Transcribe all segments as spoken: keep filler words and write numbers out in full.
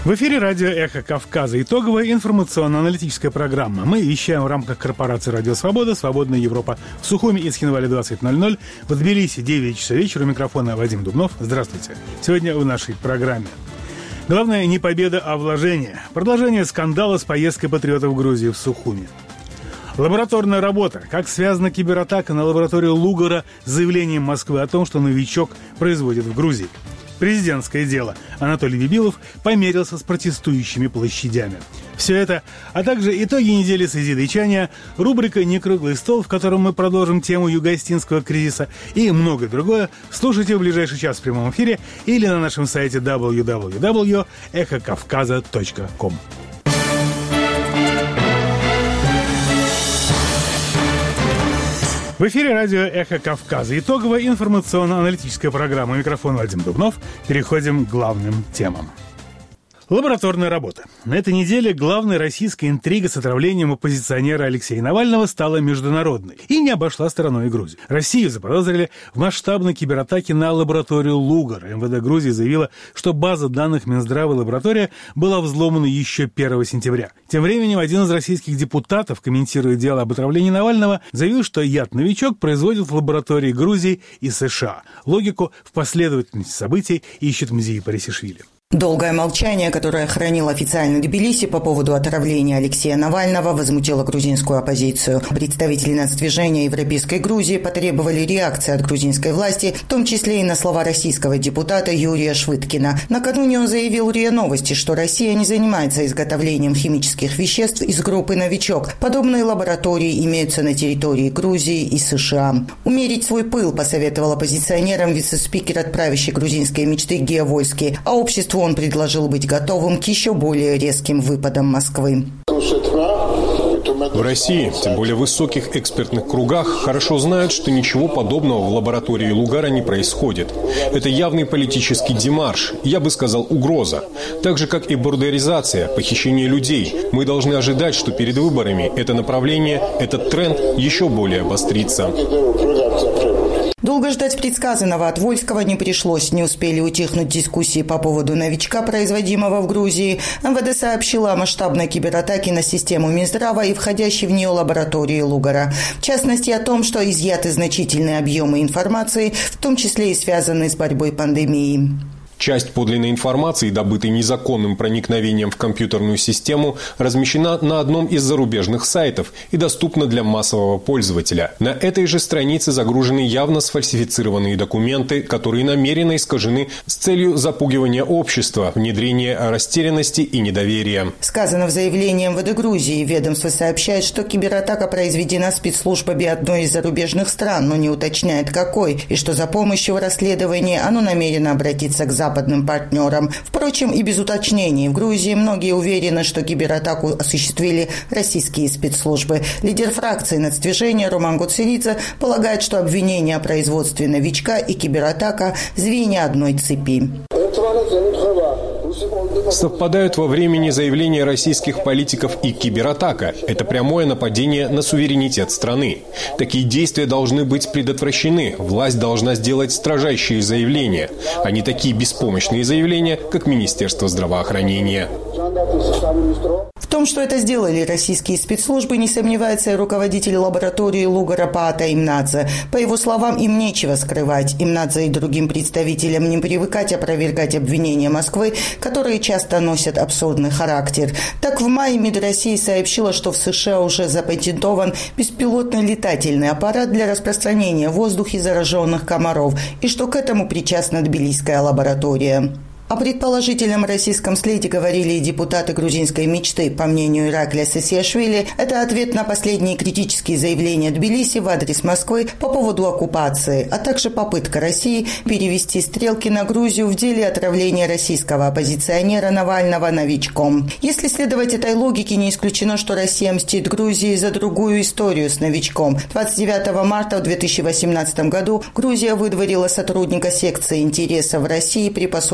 В эфире радио «Эхо Кавказа». Итоговая информационно-аналитическая программа. Мы вещаем в рамках корпорации «Радио Свобода», «Свободная Европа». В Сухуми и Цхинвале двадцать ноль ноль. В Тбилиси девять часов вечера. У микрофона Вадим Дубнов. Здравствуйте. Сегодня в нашей программе. Главное не победа, а вложение. Продолжение скандала с поездкой патриотов в Грузию в Сухуми. Лабораторная работа. Как связана кибератака на лабораторию Лугара с заявлением Москвы о том, что новичок производит в Грузии. Президентское дело. Анатолий Бибилов померился с протестующими площадями. Все это, а также итоги недели созидайчания, рубрика «Не круглый стол», в котором мы продолжим тему юго-остинского кризиса и многое другое, слушайте в ближайший час в прямом эфире или на нашем сайте дабл ю дабл ю дабл ю точка эхо кавказа точка ком. В эфире радио «Эхо Кавказа». Итоговая информационно-аналитическая программа. Микрофон Вадим Дубнов. Переходим к главным темам. Лабораторная работа. На этой неделе главной российской интригой с отравлением оппозиционера Алексея Навального стала международной и не обошла стороной Грузию. Россию заподозрили в масштабной кибератаке на лабораторию Лугар. эм вэ дэ Грузии заявила, что база данных Минздрава лаборатория была взломана еще первого сентября. Тем временем один из российских депутатов, комментируя дело об отравлении Навального, заявил, что яд-новичок производят в лаборатории Грузии и США. Логику в последовательности событий ищет Мзии Парисишвили. Долгое молчание, которое хранил официальный Тбилиси по поводу отравления Алексея Навального, возмутило грузинскую оппозицию. Представители нацдвижения Европейской Грузии потребовали реакции от грузинской власти, в том числе и на слова российского депутата Юрия Швыдкина. Накануне он заявил РИА Новости, что Россия не занимается изготовлением химических веществ из группы «Новичок». Подобные лаборатории имеются на территории Грузии и США. Умерить свой пыл посоветовал оппозиционерам вице-спикер от правящей грузинской мечты Гео Вольский, а обществу он предложил быть готовым к еще более резким выпадам Москвы. В России, тем более в высоких экспертных кругах, хорошо знают, что ничего подобного в лаборатории Лугара не происходит. Это явный политический демарш, я бы сказал, угроза. Так же, как и бордеризация, похищение людей. Мы должны ожидать, что перед выборами это направление, этот тренд еще более обострится. Долго ждать предсказанного от Вольского не пришлось. Не успели утихнуть дискуссии по поводу новичка, производимого в Грузии. эм вэ дэ сообщила о масштабной кибератаке на систему Минздрава и входящей в нее лаборатории Лугара. В частности, о том, что изъяты значительные объемы информации, в том числе и связанные с борьбой пандемией. Часть подлинной информации, добытой незаконным проникновением в компьютерную систему, размещена на одном из зарубежных сайтов и доступна для массового пользователя. На этой же странице загружены явно сфальсифицированные документы, которые намеренно искажены с целью запугивания общества, внедрения растерянности и недоверия. Сказано в заявлении эм вэ дэ Грузии. Ведомство сообщает, что кибератака произведена спецслужбами одной из зарубежных стран, но не уточняет какой, и что за помощью в расследовании оно намерено обратиться к западным западным партнерам. Впрочем, и без уточнений. В Грузии многие уверены, что кибератаку осуществили российские спецслужбы. Лидер фракции нацдвижения Роман Гоцеридзе полагает, что обвинения о производстве новичка и кибератака – звенья одной цепи. Совпадают во времени заявления российских политиков и кибератака. Это прямое нападение на суверенитет страны. Такие действия должны быть предотвращены. Власть должна сделать строжайшие заявления, а не такие беспомощные заявления, как Министерство здравоохранения. В том, что это сделали российские спецслужбы, не сомневается и руководитель лаборатории Лугара Паата Имнадзе. По его словам, им нечего скрывать. Имнадзе и другим представителям не привыкать опровергать обвинения Москвы, которые часто носят абсурдный характер. Так, в мае МИД России сообщила, что в США уже запатентован беспилотный летательный аппарат для распространения в воздухе зараженных комаров, и что к этому причастна тбилисская лаборатория. О предположительном российском следе говорили и депутаты грузинской мечты. По мнению Ираклия Сесиашвили, это ответ на последние критические заявления Тбилиси в адрес Москвы по поводу оккупации, а также попытка России перевести стрелки на Грузию в деле отравления российского оппозиционера Навального новичком. Если следовать этой логике, не исключено, что Россия мстит Грузии за другую историю с новичком. двадцать девятого марта в две тысячи восемнадцатом году Грузия выдворила сотрудника секции интересов России при посольстве Швейцарии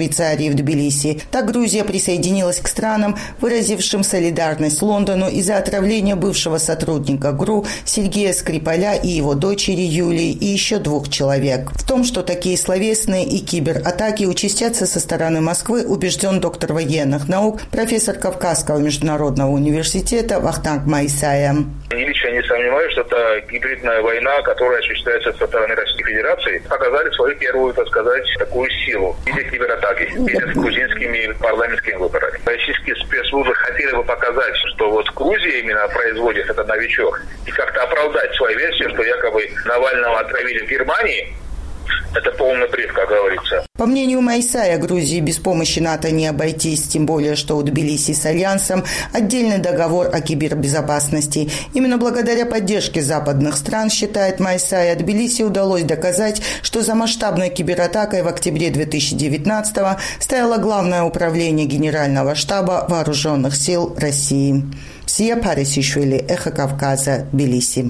Швейцарии в Тбилиси. Так Грузия присоединилась к странам, выразившим солидарность Лондону из-за отравления бывшего сотрудника ГРУ Сергея Скрипаля и его дочери Юлии и еще двух человек. В том, что такие словесные и кибератаки участятся со стороны Москвы, убежден доктор военных наук, профессор Кавказского международного университета Вахтанг Майсая. Лично не сомневаюсь, что это гибридная война, которая осуществляется со стороны Российской Федерации, показали свою первую, так сказать, такую силу в виде кибератаки перед грузинскими парламентскими выборами. Российские спецслужбы хотели бы показать, что вот Грузия именно производит этот новичок, и как-то оправдать свою версию, что якобы Навального отравили в Германии. Это полный бред, как говорится. По мнению Майсая, Грузии без помощи НАТО не обойтись, тем более, что у Тбилиси с Альянсом отдельный договор о кибербезопасности. Именно благодаря поддержке западных стран, считает Майсая, Тбилиси удалось доказать, что за масштабной кибератакой в октябре две тысячи девятнадцатого стояло Главное управление Генерального штаба Вооруженных сил России. Сия Парисишвили, Эхо Кавказа, Тбилиси.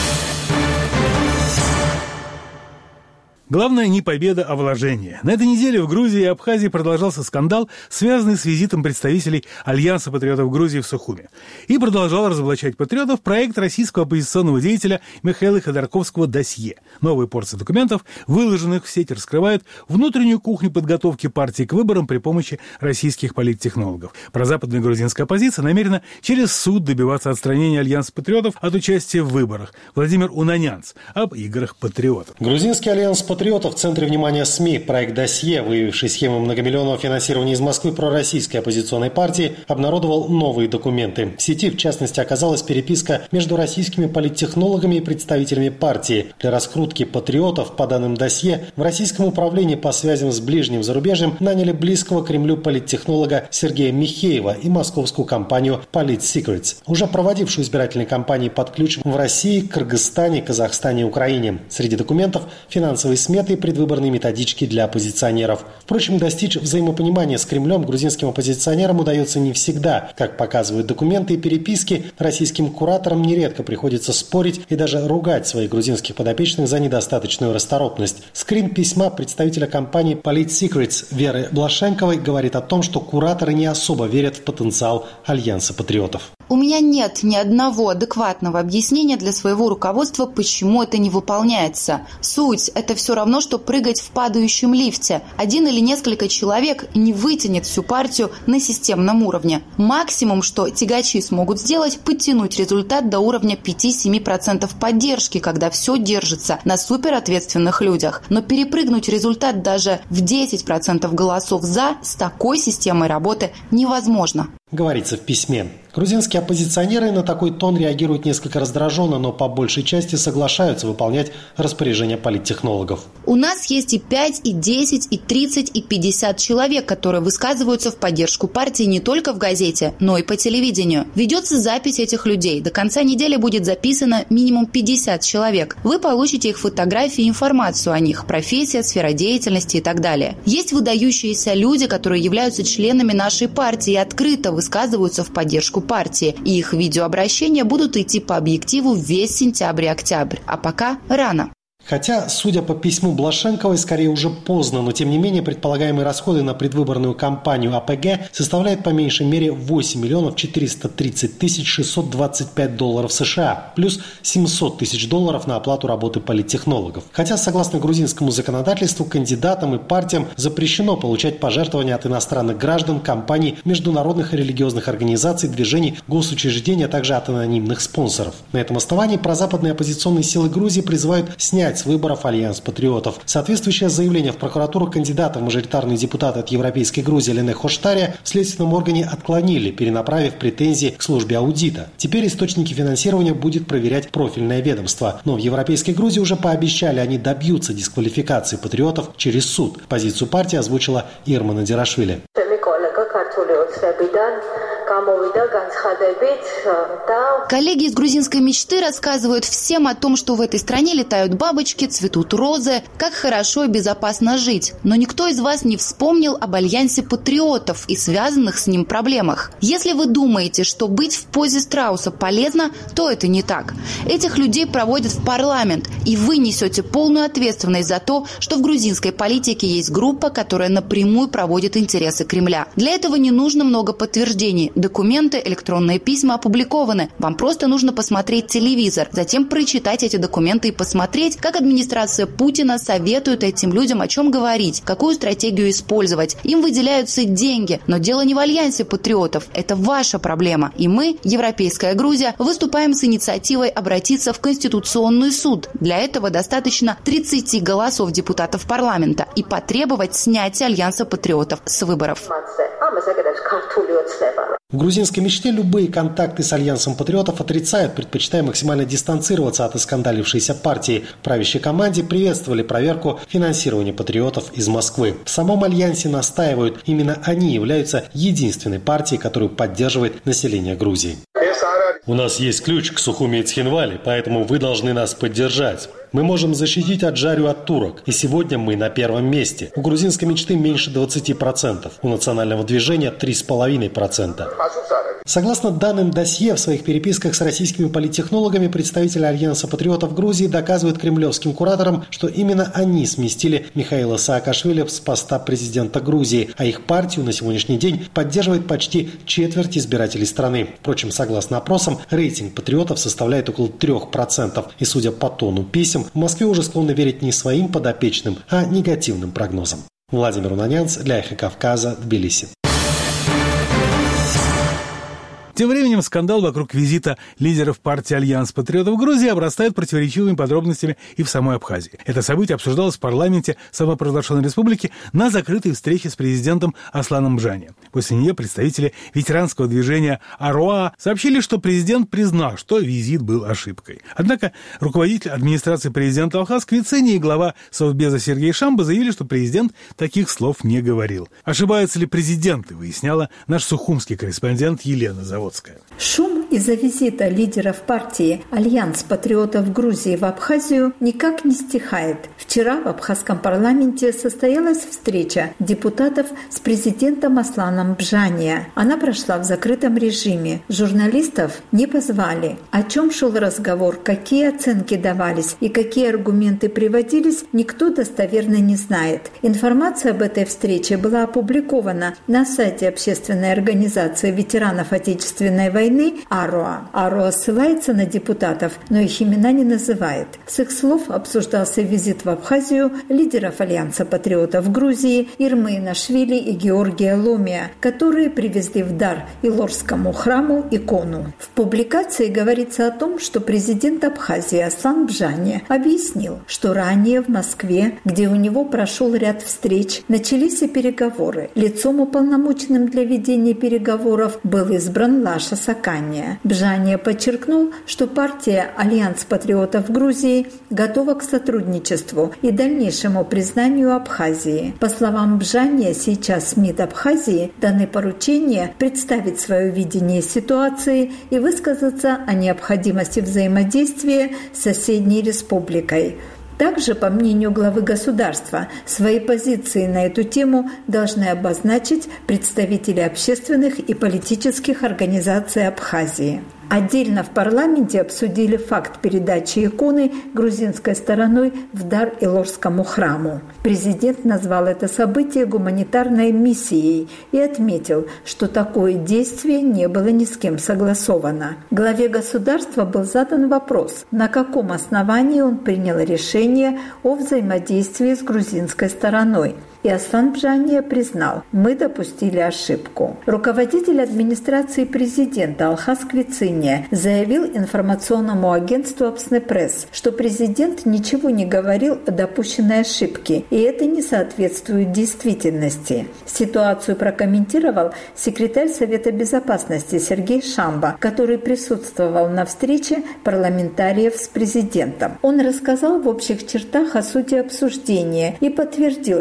Главное не победа, а вложение. На этой неделе в Грузии и Абхазии продолжался скандал, связанный с визитом представителей Альянса патриотов Грузии в Сухуми. И продолжал разоблачать патриотов проект российского оппозиционного деятеля Михаила Ходорковского «Досье». Новые порции документов, выложенных в сеть, раскрывают внутреннюю кухню подготовки партии к выборам при помощи российских политтехнологов. Прозападная грузинская оппозиция намерена через суд добиваться отстранения Альянса патриотов от участия в выборах. Владимир Унанянц об играх патриотов. Грузинский альянс патриотов в центре внимания СМИ. Проект «Досье», выявивший схему многомиллионного финансирования из Москвы пророссийской оппозиционной партии, обнародовал новые документы. В сети, в частности, оказалась переписка между российскими политтехнологами и представителями партии. Для раскрутки патриотов, по данным «Досье», в Российском управлении по связям с ближним зарубежьем наняли близкого Кремлю политтехнолога Сергея Михеева и московскую компанию «Политсекретс», уже проводившую избирательные кампании под ключ в России, Кыргызстане, Казахстане и Украине. Среди документов – финансовые сметы и предвыборные методички для оппозиционеров. Впрочем, достичь взаимопонимания с Кремлем грузинским оппозиционерам удается не всегда. Как показывают документы и переписки, российским кураторам нередко приходится спорить и даже ругать своих грузинских подопечных за недостаточную расторопность. Скрин письма представителя компании «Политсекретс» Веры Блашенковой говорит о том, что кураторы не особо верят в потенциал Альянса патриотов. У меня нет ни одного адекватного объяснения для своего руководства, почему это не выполняется. Суть – это все равно, что прыгать в падающем лифте. Один или несколько человек не вытянет всю партию на системном уровне. Максимум, что тягачи смогут сделать – подтянуть результат до уровня пять-семь процентов поддержки, когда все держится на суперответственных людях. Но перепрыгнуть результат даже в десять процентов голосов «за» с такой системой работы невозможно. Говорится в письме. Грузинские оппозиционеры на такой тон реагируют несколько раздраженно, но по большей части соглашаются выполнять распоряжения политтехнологов. У нас есть и пять, и десять, и тридцать, и пятьдесят человек, которые высказываются в поддержку партии не только в газете, но и по телевидению. Ведется запись этих людей. До конца недели будет записано минимум пятьдесят человек. Вы получите их фотографии и информацию о них, профессия, сфера деятельности и так далее. Есть выдающиеся люди, которые являются членами нашей партии и открыто высказываются в поддержку партии, и их видеообращения будут идти по объективу весь сентябрь и октябрь, а пока рано. Хотя, судя по письму Блашенковой, скорее уже поздно, но тем не менее предполагаемые расходы на предвыборную кампанию АПГ составляют по меньшей мере восемь миллионов четыреста тридцать тысяч шестьсот двадцать пять долларов США, плюс семьсот тысяч долларов на оплату работы политтехнологов. Хотя, согласно грузинскому законодательству, кандидатам и партиям запрещено получать пожертвования от иностранных граждан, компаний, международных и религиозных организаций, движений, госучреждений, а также от анонимных спонсоров. На этом основании прозападные оппозиционные силы Грузии призывают снять с выборов Альянс патриотов. Соответствующее заявление в прокуратуру кандидата в мажоритарные депутаты от Европейской Грузии Лене Хоштария в следственном органе отклонили, перенаправив претензии к службе аудита. Теперь источники финансирования будет проверять профильное ведомство. Но в Европейской Грузии уже пообещали, они добьются дисквалификации патриотов через суд. Позицию партии озвучила Ирма Надирашвили. Коллеги из грузинской мечты рассказывают всем о том, что в этой стране летают бабочки, цветут розы, как хорошо и безопасно жить. Но никто из вас не вспомнил об альянсе патриотов и связанных с ним проблемах. Если вы думаете, что быть в позе страуса полезно, то это не так. Этих людей проводят в парламент, и вы несете полную ответственность за то, что в грузинской политике есть группа, которая напрямую проводит интересы Кремля. Для этого не нужно много подтверждений. Документы, электронные письма опубликованы. Вам просто нужно посмотреть телевизор, затем прочитать эти документы и посмотреть, как администрация Путина советует этим людям о чем говорить, какую стратегию использовать. Им выделяются деньги, но дело не в альянсе патриотов. Это ваша проблема. И мы, Европейская Грузия, выступаем с инициативой обратиться в Конституционный суд. Для этого достаточно тридцати голосов депутатов парламента и потребовать снятия альянса патриотов с выборов. В грузинской мечте любые контакты с альянсом патриотов отрицают, предпочитая максимально дистанцироваться от оскандалившейся партии. В правящей команде приветствовали проверку финансирования патриотов из Москвы. В самом альянсе настаивают, именно они являются единственной партией, которую поддерживает население Грузии. У нас есть ключ к Сухуми и Цхинвали, поэтому вы должны нас поддержать. Мы можем защитить Аджарию от турок, и сегодня мы на первом месте. У грузинской мечты меньше двадцати процентов, у национального движения три с половиной процента. Согласно данным досье, в своих переписках с российскими политтехнологами представители Альянса патриотов Грузии доказывают кремлевским кураторам, что именно они сместили Михаила Саакашвили с поста президента Грузии, а их партию на сегодняшний день поддерживает почти четверть избирателей страны. Впрочем, согласно опросам, рейтинг патриотов составляет около трех процентов, и, судя по тону писем, в Москве уже склонны верить не своим подопечным, а негативным прогнозам. Владимир Унанянц для «Эхо Кавказа», Тбилиси. Тем временем скандал вокруг визита лидеров партии «Альянс патриотов Грузии» обрастает противоречивыми подробностями и в самой Абхазии. Это событие обсуждалось в парламенте самопровозглашенной республики на закрытой встрече с президентом Асланом Бжани. После нее представители ветеранского движения «Аруа» сообщили, что президент признал, что визит был ошибкой. Однако руководитель администрации президента Алхаз Квицини и глава Совбеза Сергей Шамба заявили, что президент таких слов не говорил. Ошибаются ли президенты, выясняла наш сухумский корреспондент Елена Заводская. Шум из-за визита лидеров партии «Альянс патриотов Грузии» в Абхазию никак не стихает. Вчера в абхазском парламенте состоялась встреча депутатов с президентом Асланом Бжани. Она прошла в закрытом режиме. Журналистов не позвали. О чем шел разговор, какие оценки давались и какие аргументы приводились, никто достоверно не знает. Информация об этой встрече была опубликована на сайте общественной организации ветеранов Отечественной войны «Аруа». «Аруа» ссылается на депутатов, но их имена не называет. С их слов обсуждался визит в Абхазию лидеров Альянса патриотов Грузии Ирмы Инашвили и Георгия Ломия, которые привезли в дар Илорскому храму икону. В публикации говорится о том, что президент Абхазии Аслан Бжани объяснил, что ранее в Москве, где у него прошел ряд встреч, начались и переговоры. Лицом, уполномоченным для ведения переговоров, был избран Лаша Сакания. Бжани подчеркнул, что партия «Альянс патриотов Грузии» готова к сотрудничеству и дальнейшему признанию Абхазии. По словам Бжани, сейчас МИД Абхазии даны поручения представить свое видение ситуации и высказаться о необходимости взаимодействия с соседней республикой. Также, по мнению главы государства, свои позиции на эту тему должны обозначить представители общественных и политических организаций Абхазии. Отдельно в парламенте обсудили факт передачи иконы грузинской стороной в дар Илорскому храму. Президент назвал это событие гуманитарной миссией и отметил, что такое действие не было ни с кем согласовано. Главе государства был задан вопрос, на каком основании он принял решение о взаимодействии с грузинской стороной. И Аслан Бжани признал, мы допустили ошибку. Руководитель администрации президента Алхаз Квицини заявил информационному агентству Апснепресс, что президент ничего не говорил о допущенной ошибке, и это не соответствует действительности. Ситуацию прокомментировал секретарь Совета безопасности Сергей Шамба, который присутствовал на встрече парламентариев с президентом. Он рассказал в общих чертах о сути обсуждения и подтвердил, что Аслан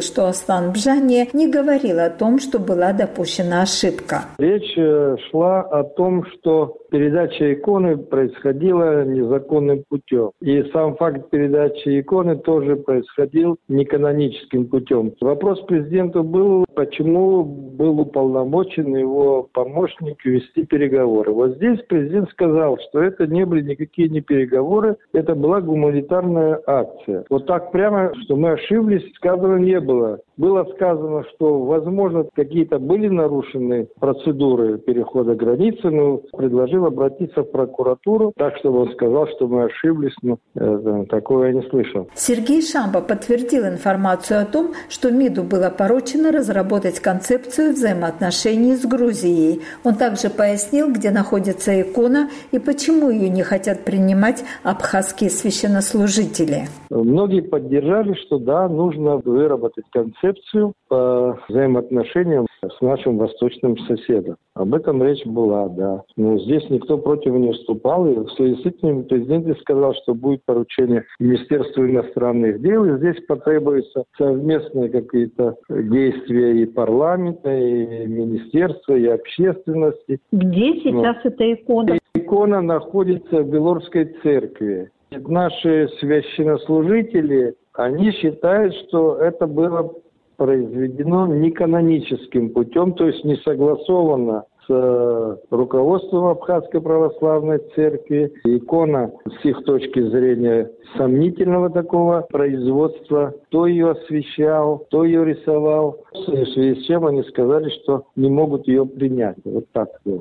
Исван Бжане не говорил о том, что была допущена ошибка. Речь шла о том, что передача иконы происходила незаконным путем. И сам факт передачи иконы тоже происходил неканоническим путем. Вопрос президенту был, почему был уполномочен его помощник вести переговоры. Вот здесь президент сказал, что это не были никакие не переговоры, это была гуманитарная акция. Вот так прямо, что мы ошиблись, сказано не было. Было сказано, что, возможно, какие-то были нарушены процедуры перехода границы, но предложил обратиться в прокуратуру, так, чтобы он сказал, что мы ошиблись, но э, такого я не слышал. Сергей Шамба подтвердил информацию о том, что МИДу было поручено разработать концепцию взаимоотношений с Грузией. Он также пояснил, где находится икона и почему ее не хотят принимать абхазские священнослужители. Многие поддержали, что да, нужно выработать концепцию по взаимоотношениям с нашим восточным соседом. Об этом речь была, да. Но здесь никто против не вступал. И в связи с этим президент сказал, что будет поручение Министерству иностранных дел. И здесь потребуются совместные какие-то действия и парламента, и министерства, и общественности. Где сейчас Но... эта икона? Икона находится в Белорусской церкви. Наши священнослужители, они считают, что это было произведено неканоническим путем, то есть не согласовано с руководством Абхазской православной церкви. Икона с их точки зрения сомнительного такого производства. Кто ее освещал, кто ее рисовал. В связи с чем они сказали, что не могут ее принять. Вот так было.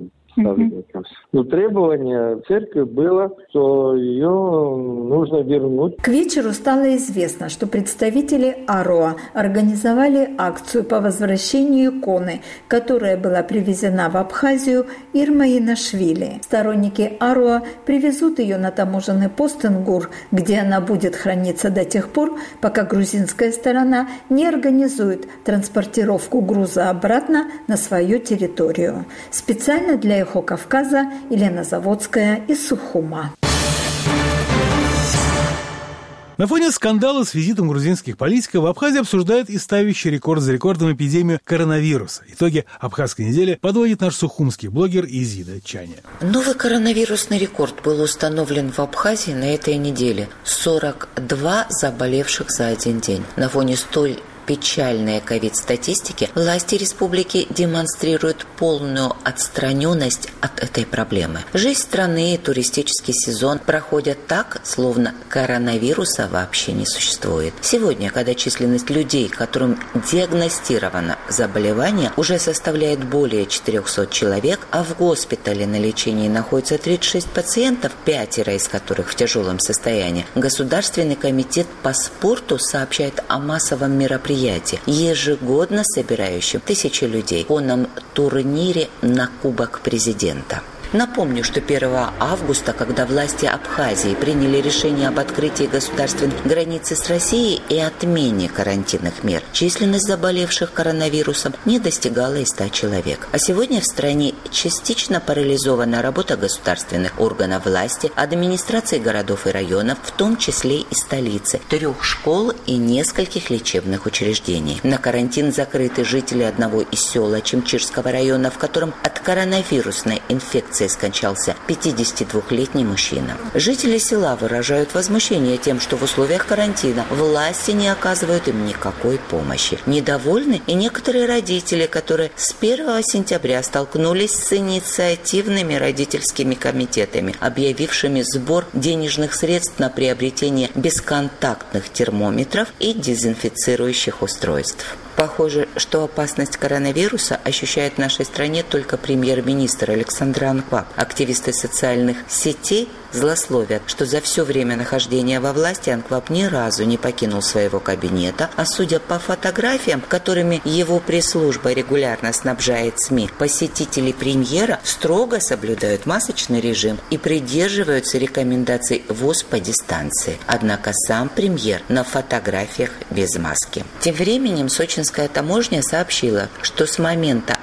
Но требование церкви было, что ее нужно вернуть. К вечеру стало известно, что представители АРОА организовали акцию по возвращению иконы, которая была привезена в Абхазию Ирмой Инашвили. Сторонники АРОА привезут ее на таможенный пост Ингур, где она будет храниться до тех пор, пока грузинская сторона не организует транспортировку груза обратно на свою территорию. Специально для Кавказа, Елена Заводская из Сухума. На фоне скандала с визитом грузинских политиков в Абхазии обсуждают и ставящий рекорд за рекордом эпидемию коронавируса. Итоги Абхазской недели подводит наш сухумский блогер Изида Чаня. Новый коронавирусный рекорд был установлен в Абхазии на этой неделе. сорок два заболевших за один день. На фоне столь печальной ковид-статистики власти республики демонстрируют полную отстраненность от этой проблемы. Жизнь страны и туристический сезон проходят так, словно коронавируса вообще не существует. Сегодня, когда численность людей, которым диагностировано заболевание, уже составляет более четырехсот человек, а в госпитале на лечении находится тридцать шесть пациентов, пятеро из которых в тяжелом состоянии, Государственный комитет по спорту сообщает о массовом мероприятии, ежегодно собирающем тысячи людей в конном турнире на Кубок президента. Напомню, что первого августа, когда власти Абхазии приняли решение об открытии государственной границы с Россией и отмене карантинных мер, численность заболевших коронавирусом не достигала и ста человек. А сегодня в стране частично парализована работа государственных органов власти, администрации городов и районов, в том числе и столицы, трех школ и нескольких лечебных учреждений. На карантин закрыты жители одного из сел Чимчирского района, в котором от коронавирусной инфекции скончался пятидесятидвухлетний мужчина. Жители села выражают возмущение тем, что в условиях карантина власти не оказывают им никакой помощи. Недовольны и некоторые родители, которые с первого сентября столкнулись с инициативными родительскими комитетами, объявившими сбор денежных средств на приобретение бесконтактных термометров и дезинфицирующих устройств. Похоже, что опасность коронавируса ощущает в нашей стране только премьер-министр Александр Анкваб. Активисты социальных сетей злословят, что за все время нахождения во власти Анкваб ни разу не покинул своего кабинета, а судя по фотографиям, которыми его пресс-служба регулярно снабжает СМИ, посетители премьера строго соблюдают масочный режим и придерживаются рекомендаций ВОЗ по дистанции. Однако сам премьер на фотографиях без маски. Тем временем сочинская таможня сообщила, что с момента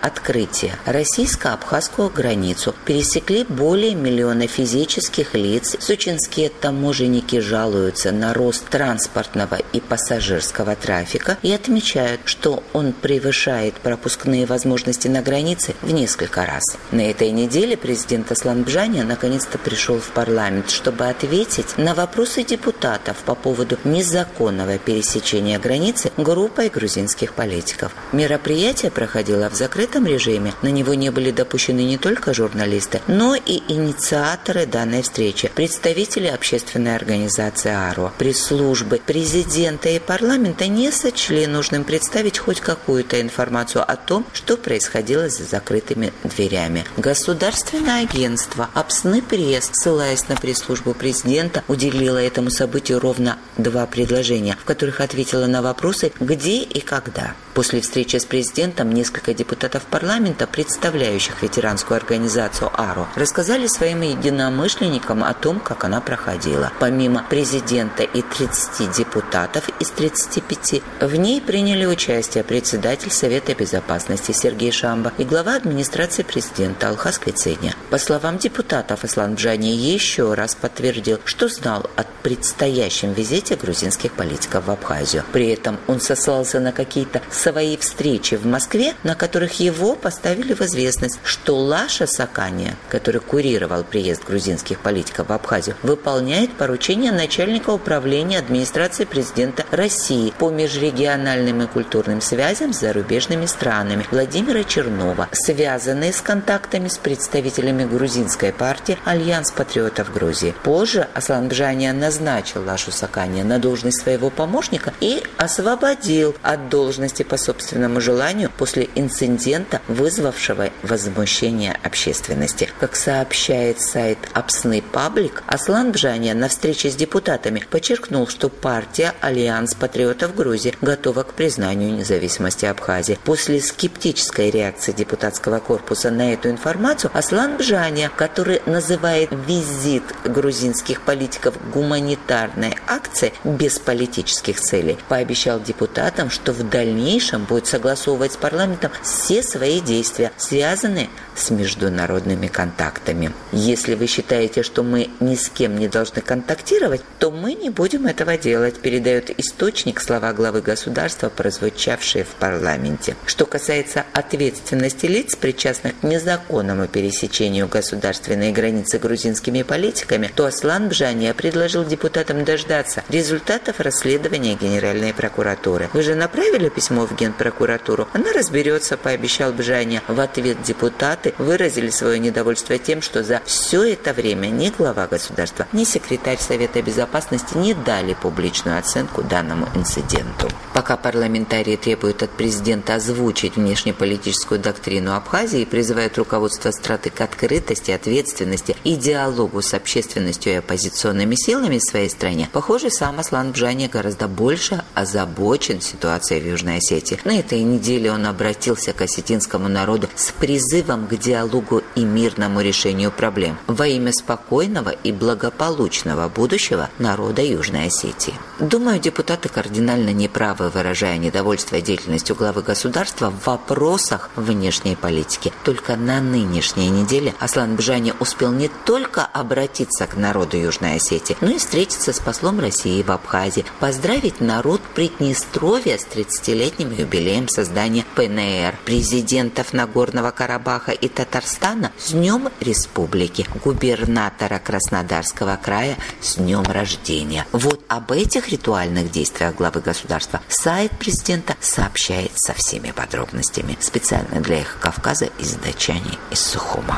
открытия российско-абхазскую границу пересекли более миллиона физических лиц. Сочинские таможенники жалуются на рост транспортного и пассажирского трафика и отмечают, что он превышает пропускные возможности на границе в несколько раз. На этой неделе президент Аслан Бжаня наконец-то пришел в парламент, чтобы ответить на вопросы депутатов по поводу незаконного пересечения границы группой грузинских политиков. Мероприятие проходило в закрытом режиме. На него не были допущены не только журналисты, но и инициаторы данной встречи, представители общественной организации АРО. Пресс-службы президента и парламента не сочли нужным представить хоть какую-то информацию о том, что происходило за закрытыми дверями. Государственное агентство «Апсны Пресс», ссылаясь на пресс-службу президента, уделило этому событию ровно два предложения, в которых ответило на вопросы «где» и «когда». После встречи с президентом несколько депутатов парламента, представляющих ветеранскую организацию АРО, рассказали своим единомышленникам о том, как она проходила. Помимо президента и тридцати депутатов из тридцати пяти, в ней приняли участие председатель Совета безопасности Сергей Шамба и глава администрации президента Алхаз Квиценя. По словам депутатов, Аслан Бжаня еще раз подтвердил, что знал о предстоящем визите грузинских политиков в Абхазию. При этом он сослался на какие-то свои встречи в Москве, на которых его поставили в известность, что Лаша Сакания, который курировал приезд грузинских политиков в Абхазию, выполняет поручения начальника управления администрации президента России по межрегиональным и культурным связям с зарубежными странами Владимира Чернова, связанные с контактами с представителями грузинской партии «Альянс патриотов Грузии». Позже Аслан Бжаня назначил Лашу Сакания на должность своего помощника и освободил от должности по собственному желанию после инцидента, вызвавшего возмущение общественности. Как сообщает сайт Апсны Паблик, Аслан Бжаня на встрече с депутатами подчеркнул, что партия «Альянс патриотов Грузии» готова к признанию независимости Абхазии. После скептической реакции депутатского корпуса на эту информацию, Аслан Бжаня, который называет визит грузинских политиков гуманитарной акцией без политических целей, пообещал депутатам, что в дальнейшем будет согласовывать с парламентом все свои действия, связанные с международными контактами. Если вы считаете, что мы ни с кем не должны контактировать, то мы не будем этого делать, передает источник слова главы государства, прозвучавшие в парламенте. Что касается ответственности лиц, причастных к незаконному пересечению государственной границы грузинскими политиками, то Аслан Бжаня предложил депутатам дождаться результатов расследования Генеральной прокуратуры. Вы же направили письмо в Генпрокуратуру? Она разберется, пообещал Бжаня. В ответ депутаты выразили свое недовольство тем, что за все это время ни глава государства, ни секретарь Совета безопасности не дали публичную оценку данному инциденту. Пока парламентарии требуют от президента озвучить внешнеполитическую доктрину Абхазии и призывают руководство страны к открытости, ответственности и диалогу с общественностью и оппозиционными силами в своей стране, похоже, сам Аслан Бжаня гораздо больше озабочен ситуацией в Южной Осетии. На этой неделе он обратился к осетинскому народу с призывом к диалогу и мирному решению проблем во имя спокойного и благополучного будущего народа Южной Осетии. Думаю, депутаты кардинально неправы, выражая недовольство деятельностью главы государства в вопросах внешней политики. Только на нынешней неделе Аслан Бжаня успел не только обратиться к народу Южной Осетии, но и встретиться с послом России в Абхазии, поздравить народ Приднестровья с тридцатилетним юбилеем создания ПНР, президентов Нагорного Карабаха и Татарстана с Днем Республики, губернатора Краснодарского края с Днем рождения. Вот об этих ритуальных действиях главы государства сайт президента сообщает со всеми подробностями. Специально для Эхо Кавказа из Дачани, из Сухума.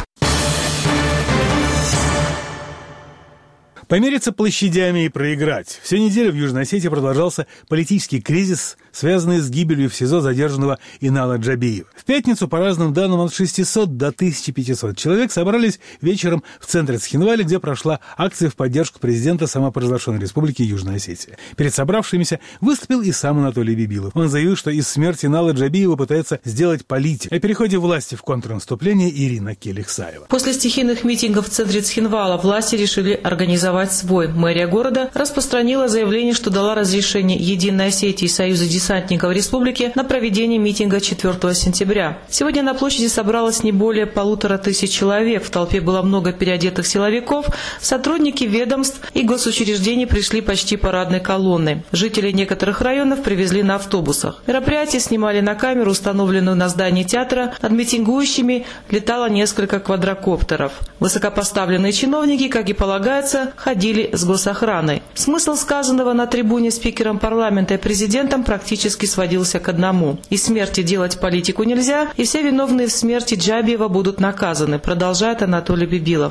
Помериться площадями и проиграть. Всю неделю в Южной Осетии продолжался политический кризис, связанный с гибелью в СИЗО задержанного Инала Джабиева. В пятницу, по разным данным, от шестисот до тысячи пятисот человек собрались вечером в центре Цхинвали, где прошла акция в поддержку президента самопровозглашенной республики Южная Осетия. Перед собравшимися выступил и сам Анатолий Бибилов. Он заявил, что из смерти Инала Джабиева пытается сделать политик. О переходе власти в контрнаступление Ирина Келихсаева. После стихийных митингов в центре Цхинвала власти решили организовать организовать свой. Мэрия города распространила заявление, что дала разрешение Единой Осетии и Союзу десантников республики на проведение митинга четвёртого сентября. Сегодня на площади собралось не более полутора тысяч человек. В толпе было много переодетых силовиков. Сотрудники ведомств и госучреждений пришли почти парадной колонной. Жители некоторых районов привезли на автобусах. Мероприятие снимали на камеру, установленную на здании театра. Над митингующими летало несколько квадрокоптеров. Высокопоставленные чиновники, как и полагается, ходили с госохраной. Смысл сказанного на трибуне спикером парламента и президентом практически сводился к одному. Из смерти делать политику нельзя, и все виновные в смерти Джабиева будут наказаны, продолжает Анатолий Бибилов.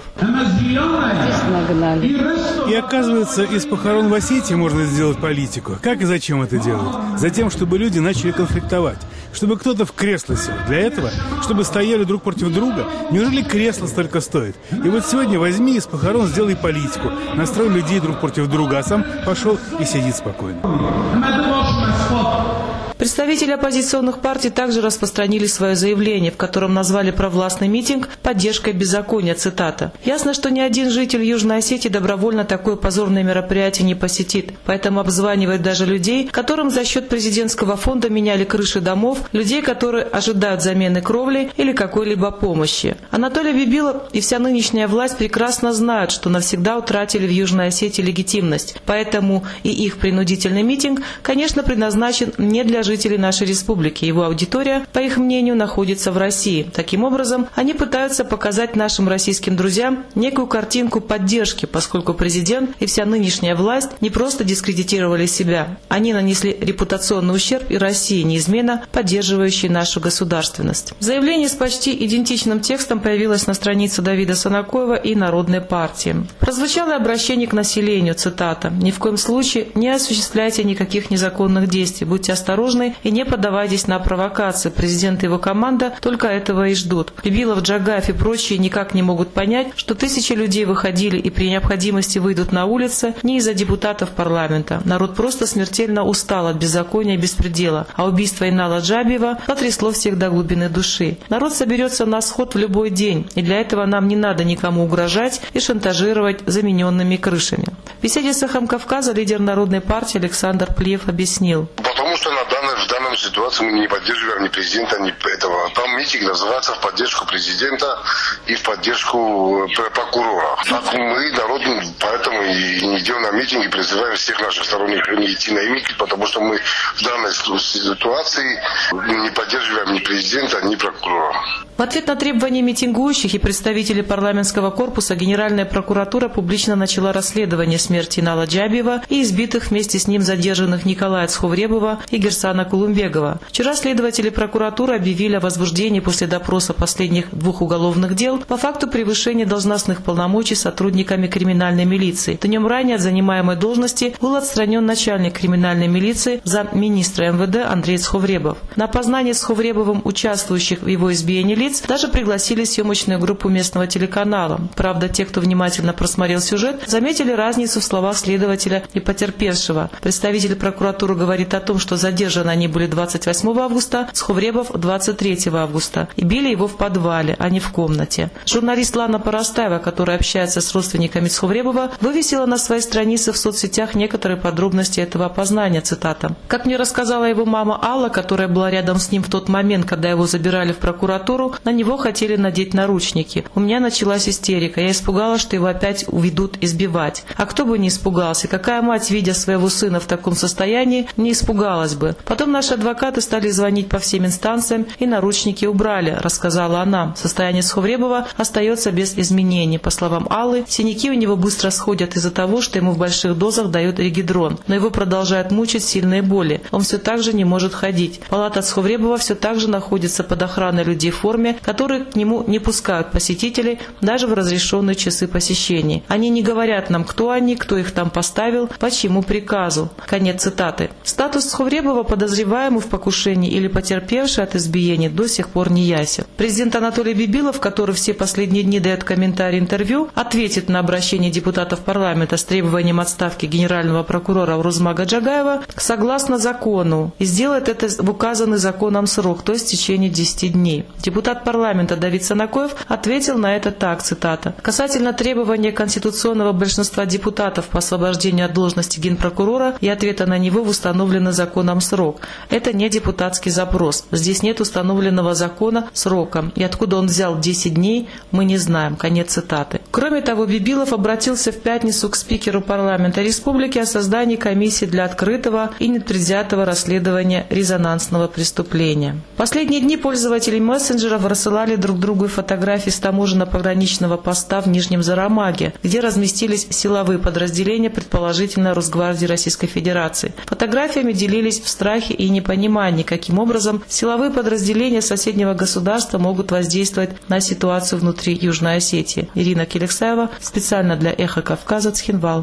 И оказывается, из похорон в Осетии можно сделать политику. Как и зачем это делают? Затем, чтобы люди начали конфликтовать. Чтобы кто-то в кресло сел. Для этого, чтобы стояли друг против друга. Неужели кресло столько стоит? И вот сегодня возьми из похорон, сделай политику. Настрой людей друг против друга, а сам пошел и сидит спокойно. Представители оппозиционных партий также распространили свое заявление, в котором назвали провластный митинг поддержкой беззакония, цитата. «Ясно, что ни один житель Южной Осетии добровольно такое позорное мероприятие не посетит, поэтому обзванивает даже людей, которым за счет президентского фонда меняли крыши домов, людей, которые ожидают замены кровли или какой-либо помощи». Анатолий Бибилов и вся нынешняя власть прекрасно знают, что навсегда утратили в Южной Осетии легитимность, поэтому и их принудительный митинг, конечно, предназначен не для жителей нашей республики. Его аудитория, по их мнению, находится в России. Таким образом, они пытаются показать нашим российским друзьям некую картинку поддержки, поскольку президент и вся нынешняя власть не просто дискредитировали себя. Они нанесли репутационный ущерб и России, неизменно поддерживающей нашу государственность. Заявление с почти идентичным текстом появилось на странице Давида Санакоева и Народной партии. Прозвучало обращение к населению, цитата. «Ни в коем случае не осуществляйте никаких незаконных действий, будьте осторожны и не поддавайтесь на провокации. Президент и его команда только этого и ждут». Бибилов, Джагаев и прочие никак не могут понять, что тысячи людей выходили и при необходимости выйдут на улицы не из-за депутатов парламента. Народ просто смертельно устал от беззакония и беспредела, а убийство Инала Джабиева потрясло всех до глубины души. Народ соберется на сход в любой день, и для этого нам не надо никому угрожать и шантажировать замененными крышами. В беседе с «Эхом Кавказа» лидер Народной партии Александр Плиев объяснил. Потому что на данной, в данной ситуации мы не поддерживаем ни президента, ни этого. Там митинг называется в поддержку президента и в поддержку прокурора. Так мы, народ, поэтому и не идем на митинг и призываем всех наших сторонников не идти на митинг, потому что мы в данной ситуации не поддерживаем ни президента, ни прокурора. В ответ на требования митингующих и представителей парламентского корпуса Генеральная прокуратура публично начала расследование смерти Инала Джабиева и избитых вместе с ним задержанных Николая Цховребова и Герсана Кулумбегова. Вчера следователи прокуратуры объявили о возбуждении после допроса последних двух уголовных дел по факту превышения должностных полномочий сотрудниками криминальной милиции. Днем ранее от занимаемой должности был отстранен начальник криминальной милиции, замминистра эм вэ дэ Андрей Цховребов. На опознание Цховребовым участвующих в его избиении лиц даже пригласили съемочную группу местного телеканала. Правда, те, кто внимательно просмотрел сюжет, заметили разницу в словах следователя и потерпевшего. Представитель прокуратуры говорит о том, что задержаны они были двадцать восьмого августа, Цховребов двадцать третьего августа. И били его в подвале, а не в комнате. Журналист Лана Поростаева, которая общается с родственниками Цховребова, вывесила на своей странице в соцсетях некоторые подробности этого опознания, цитата. «Как мне рассказала его мама Алла, которая была рядом с ним в тот момент, когда его забирали в прокуратуру, на него хотели надеть наручники. У меня началась истерика. Я испугалась, что его опять уведут избивать. А кто бы не испугался? Какая мать, видя своего сына в таком состоянии, не испугалась бы? Потом наши адвокаты стали звонить по всем инстанциям и наручники убрали», рассказала она. Состояние Цховребова остается без изменений. По словам Аллы, синяки у него быстро сходят из-за того, что ему в больших дозах дают регидрон. Но его продолжают мучить сильные боли. Он все так же не может ходить. Палата Цховребова все так же находится под охраной людей в форме, которые к нему не пускают посетителей даже в разрешенные часы посещений. Они не говорят нам, кто они, кто их там поставил, по чьему приказу. Конец цитаты. Статус Цховребова, подозреваемый в покушении или потерпевший от избиения, до сих пор не ясен. Президент Анатолий Бибилов, который все последние дни дает комментарии интервью, ответит на обращение депутатов парламента с требованием отставки генерального прокурора Урузмага Джагаева согласно закону и сделает это в указанный законом срок, то есть в течение десяти дней. Депутаты депутат парламента Давид Санакоев ответил на это так, цитата: «Касательно требования конституционного большинства депутатов по освобождению от должности генпрокурора и ответа на него в установленный законом срок. Это не депутатский запрос. Здесь нет установленного закона срока. И откуда он взял десять дней, мы не знаем». Конец цитаты. Кроме того, Бибилов обратился в пятницу к спикеру парламента республики о создании комиссии для открытого и непредвзятого расследования резонансного преступления. Последние дни пользователи мессенджеров рассылали друг другу фотографии с таможенно-пограничного поста в Нижнем Зарамаге, где разместились силовые подразделения, предположительно Росгвардии Российской Федерации. Фотографиями делились в страхе и непонимании, каким образом силовые подразделения соседнего государства могут воздействовать на ситуацию внутри Южной Осетии. Ирина Келексаева специально для «Эхо Кавказа», Цхинвал.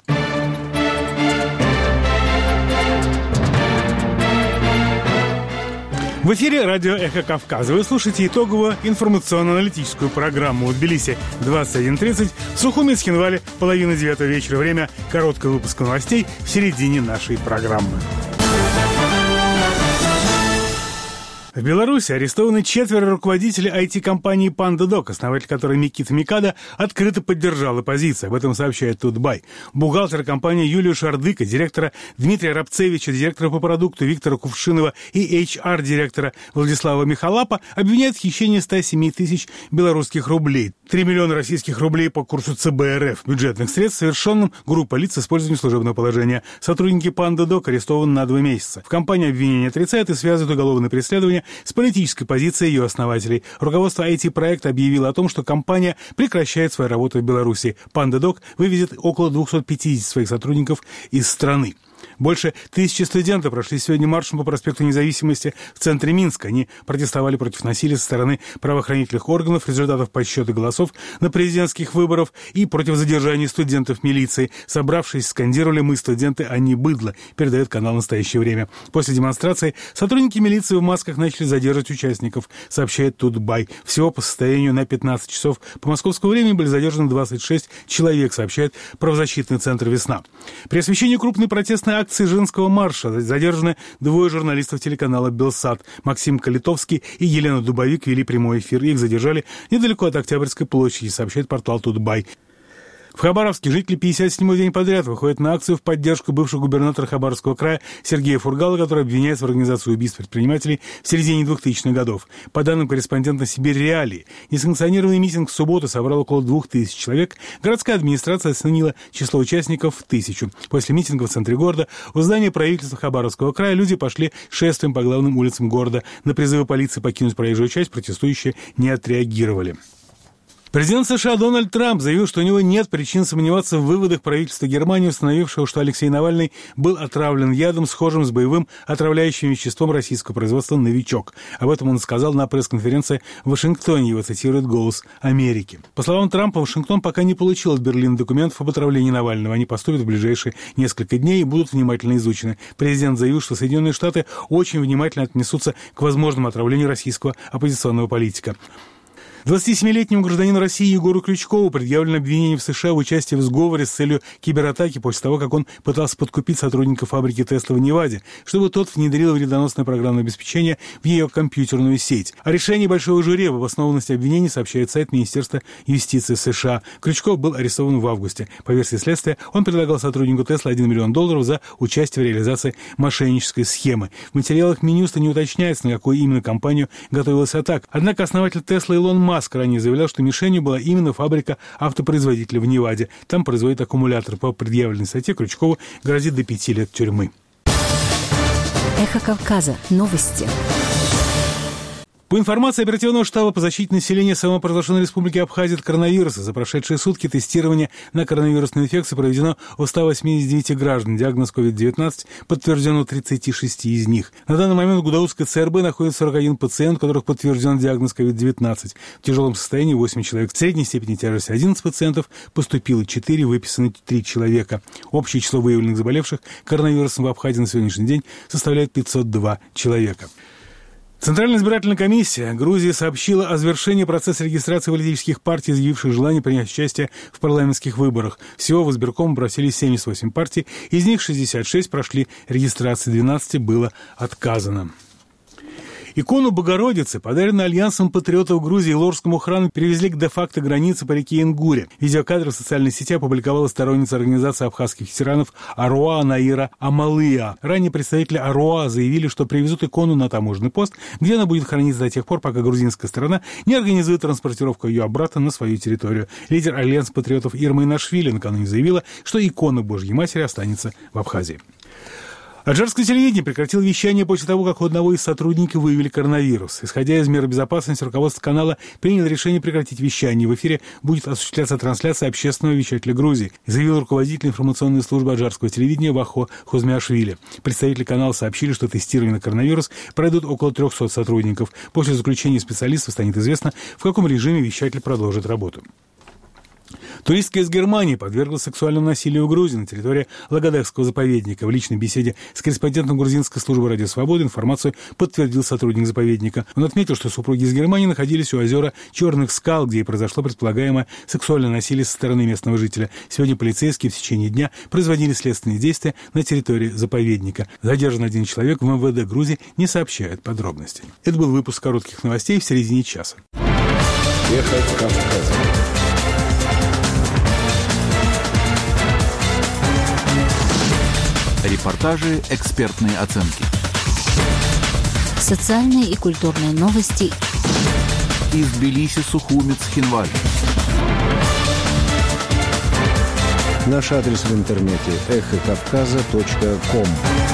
В эфире радио «Эхо Кавказа». Вы слушаете итоговую информационно-аналитическую программу в Тбилиси двадцать один тридцать, в Сухуми, Цхинвале половина девятого вечера. Время короткого выпуска новостей в середине нашей программы. В Беларуси арестованы четверо руководителей ай ти-компании «Пандадок», основатель которой Микита Микада открыто поддержал оппозицию. Об этом сообщает Тутбай. Бухгалтера компании Юлию Шардыка, директора Дмитрия Рабцевича, директора по продукту Виктора Кувшинова и эйч ар-директора Владислава Михалапа обвиняют в хищении ста семи тысяч белорусских рублей. три миллиона российских рублей по курсу цэ бэ эр эф бюджетных средств, совершенным группой лиц с использованием служебного положения. Сотрудники «Пандадок» арестованы на два месяца. В компании обвинения отрицают и связывают уголовное преследование с политической позицией ее основателей. Руководство ай ти-проекта объявило о том, что компания прекращает свою работу в Беларуси. «Пандадок» вывезет около двухсот пятидесяти своих сотрудников из страны. Больше тысячи студентов прошли сегодня маршем по проспекту Независимости в центре Минска. Они протестовали против насилия со стороны правоохранительных органов, результатов подсчета голосов на президентских выборах и против задержания студентов милиции. Собравшись, скандировали «Мы студенты, а не быдло», передает канал «Настоящее время». После демонстрации сотрудники милиции в масках начали задерживать участников, сообщает Тутбай. Всего по состоянию на пятнадцать часов по московскому времени были задержаны двадцать шесть человек, сообщает правозащитный центр «Весна». При освещении крупной протестной акции женского марша задержаны двое журналистов телеканала «Белсат». Максим Калитовский и Елена Дубовик вели прямой эфир. Их задержали недалеко от Октябрьской площади, сообщает портал Тутбай. В Хабаровске жители пятьдесят седьмой день подряд выходят на акцию в поддержку бывшего губернатора Хабаровского края Сергея Фургала, который обвиняется в организации убийств предпринимателей в середине двухтысячных годов. По данным корреспондента «Сибирь Реалии», несанкционированный митинг в субботу собрал около двух тысяч человек. Городская администрация оценила число участников в тысячу. После митинга в центре города у здания правительства Хабаровского края люди пошли шествием по главным улицам города. На призывы полиции покинуть проезжую часть протестующие не отреагировали. Президент США Дональд Трамп заявил, что у него нет причин сомневаться в выводах правительства Германии, установившего, что Алексей Навальный был отравлен ядом, схожим с боевым отравляющим веществом российского производства «Новичок». Об этом он сказал на пресс-конференции в Вашингтоне, его цитирует «Голос Америки». По словам Трампа, Вашингтон пока не получил от Берлина документов об отравлении Навального. Они поступят в ближайшие несколько дней и будут внимательно изучены. Президент заявил, что Соединенные Штаты очень внимательно отнесутся к возможному отравлению российского оппозиционного политика. двадцатисемилетнему гражданину России Егору Крючкову предъявлено обвинение в США в участии в сговоре с целью кибератаки после того, как он пытался подкупить сотрудника фабрики Тесла в Неваде, чтобы тот внедрил вредоносное программное обеспечение в ее компьютерную сеть. О решении большого жюри об обоснованности обвинений сообщает сайт Министерства юстиции США. Крючков был арестован в августе. По версии следствия, он предлагал сотруднику Тесла один миллион долларов за участие в реализации мошеннической схемы. В материалах Минюста не уточняется, на какую именно компанию готовилась атака. Однако основатель Тесла Илон Маск Маск ранее заявлял, что мишенью была именно фабрика автопроизводителя в Неваде. Там производят аккумулятор. По предъявленной статье Крючкову грозит до пяти лет тюрьмы. Эхо Кавказа. Новости. По информации оперативного штаба по защите населения самопровозглашенной республики Абхазия от коронавируса, за прошедшие сутки тестирование на коронавирусную инфекцию проведено у ста восьмидесяти девяти граждан. Диагноз ковид девятнадцать подтвержден у тридцати шести из них. На данный момент в Гудаутской ЦРБ находится сорок один пациент, у которых подтвержден диагноз ковид девятнадцать. В тяжелом состоянии восемь человек. В средней степени тяжести одиннадцать пациентов, поступило четыре, выписаны три человека. Общее число выявленных заболевших коронавирусом в Абхазии на сегодняшний день составляет пятьсот два человека. Центральная избирательная комиссия Грузии сообщила о завершении процесса регистрации политических партий, изъявивших желание принять участие в парламентских выборах. Всего в избирком обратились семьдесят восемь партий, из них шестьдесят шесть прошли регистрацию, двенадцати было отказано. Икону Богородицы, подаренную Альянсом патриотов Грузии Лорскому храму, перевезли к де-факто границе по реке Ингуре. Видеокадры в социальной сети опубликовала сторонница организации абхазских ветеранов Аруа Наира Амалыя. Ранее представители Аруа заявили, что привезут икону на таможенный пост, где она будет храниться до тех пор, пока грузинская сторона не организует транспортировку ее обратно на свою территорию. Лидер Альянса патриотов Ирма Инашвили накануне заявила, что икона Божьей Матери останется в Абхазии. Аджарское телевидение прекратило вещание после того, как у одного из сотрудников выявили коронавирус. Исходя из мер безопасности, руководство канала приняло решение прекратить вещание. В эфире будет осуществляться трансляция общественного вещателя Грузии, заявил руководитель информационной службы аджарского телевидения Вахо Хузмиашвили. Представители канала сообщили, что тестирование на коронавирус пройдут около трехсот сотрудников. После заключения специалистов станет известно, в каком режиме вещатель продолжит работу. Туристка из Германии подверглась сексуальному насилию в Грузии на территории Лагодехского заповедника. В личной беседе с корреспондентом грузинской службы «Радио Свобода» информацию подтвердил сотрудник заповедника. Он отметил, что супруги из Германии находились у озера Черных скал, где и произошло предполагаемое сексуальное насилие со стороны местного жителя. Сегодня полицейские в течение дня производили следственные действия на территории заповедника. Задержан один человек, в эм вэ дэ Грузии не сообщает подробностей. Это был выпуск коротких новостей в середине часа. Эхо Кавказа. Репортажи, экспертные оценки. Социальные и культурные новости. Из Тбилиси, Сухуми, Цхинвали. Наш адрес в интернете эхо кавказа точка ком.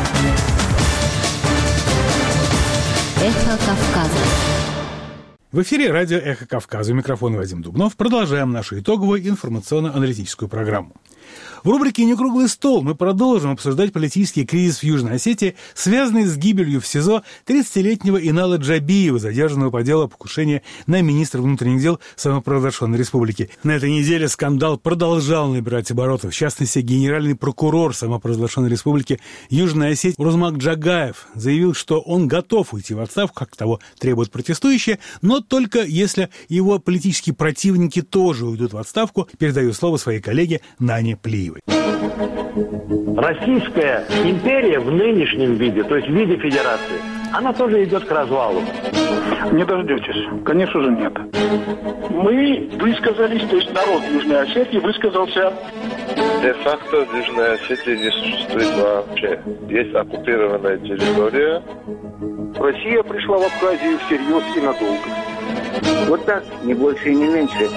Эхо Кавказа. В эфире радио «Эхо Кавказа». У микрофона Вадим Дубнов. Продолжаем нашу итоговую информационно-аналитическую программу. В рубрике «Некруглый стол» мы продолжим обсуждать политический кризис в Южной Осетии, связанный с гибелью в СИЗО тридцатилетнего Инала Джабиева, задержанного по делу о покушении на министра внутренних дел самопровозглашенной республики. На этой неделе скандал продолжал набирать обороты. В частности, генеральный прокурор самопровозглашенной республики Южной Осетии Урзмак Джагаев заявил, что он готов уйти в отставку, как того требуют протестующие, но только если его политические противники тоже уйдут в отставку. Передаю слово своей коллеге Нане Плиевой. Российская империя в нынешнем виде, то есть в виде федерации, она тоже идет к развалу. Не дождетесь. Конечно же, нет. Мы высказались, то есть народ Южной Осетии высказался. Де-факто в Южной Осетии не существует вообще. Есть оккупированная территория. Россия пришла в Абхазию всерьез и надолго. Вот так, не больше и не меньше.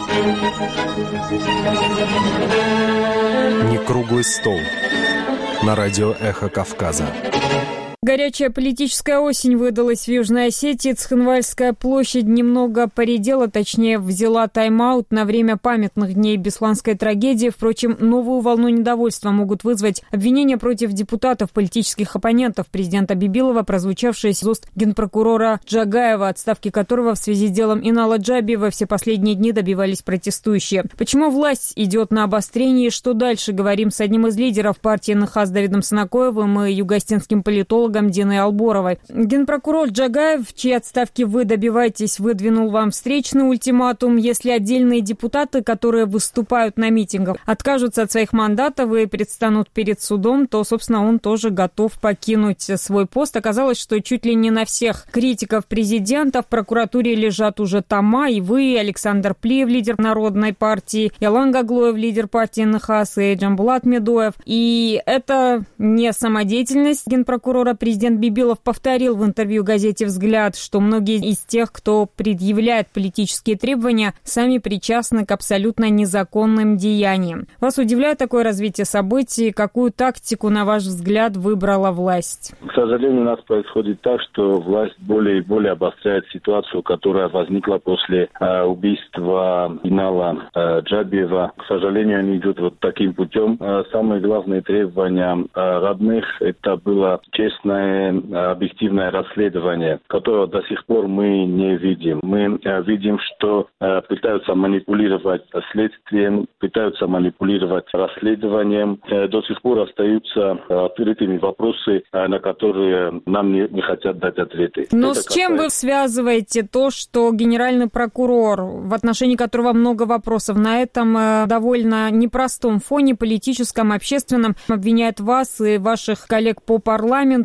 Некруглый стол на радио «Эхо Кавказа». Горячая политическая осень выдалась в Южной Осетии. Цхинвальская площадь немного поредела, точнее, взяла тайм-аут на время памятных дней Бесланской трагедии. Впрочем, новую волну недовольства могут вызвать обвинения против депутатов, политических оппонентов президента Бибилова, прозвучавшие из уст генпрокурора Джагаева, отставки которого в связи с делом Инала Джабиева все последние дни добивались протестующие. Почему власть идет на обострение и что дальше? Говорим с одним из лидеров партии эн ха эс Давидом Санакоевым и югостинским политологом Диной Алборовой. Генпрокурор Джагаев, чьей отставки вы добиваетесь, выдвинул вам встречный ультиматум. Если отдельные депутаты, которые выступают на митингах, откажутся от своих мандатов и предстанут перед судом, то, собственно, он тоже готов покинуть свой пост. Оказалось, что чуть ли не на всех критиков президента в прокуратуре лежат уже тома. И вы, Александр Плиев, лидер Народной партии, Ялан Гаглоев, лидер партии эн ха эс, и Джамбулат Медоев. И это не самодеятельность генпрокурора. Президент Бибилов повторил в интервью газете «Взгляд», что многие из тех, кто предъявляет политические требования, сами причастны к абсолютно незаконным деяниям. Вас удивляет такое развитие событий? Какую тактику, на ваш взгляд, выбрала власть? К сожалению, у нас происходит так, что власть более и более обостряет ситуацию, которая возникла после э, убийства Инала э, Джабиева. К сожалению, они идут вот таким путем. Э, самые главные требования э, родных – это было честное, объективное расследование, которого до сих пор мы не видим. Мы э, видим, что э, пытаются манипулировать следствием, пытаются манипулировать расследованием. Э, до сих пор остаются открытыми вопросы, э, на которые нам не, не хотят дать ответы. Но Это с чем касается... вы связываете то, что генеральный прокурор, в отношении которого много вопросов, на этом э, довольно непростом фоне политическом, общественном, обвиняет вас и ваших коллег по парламенту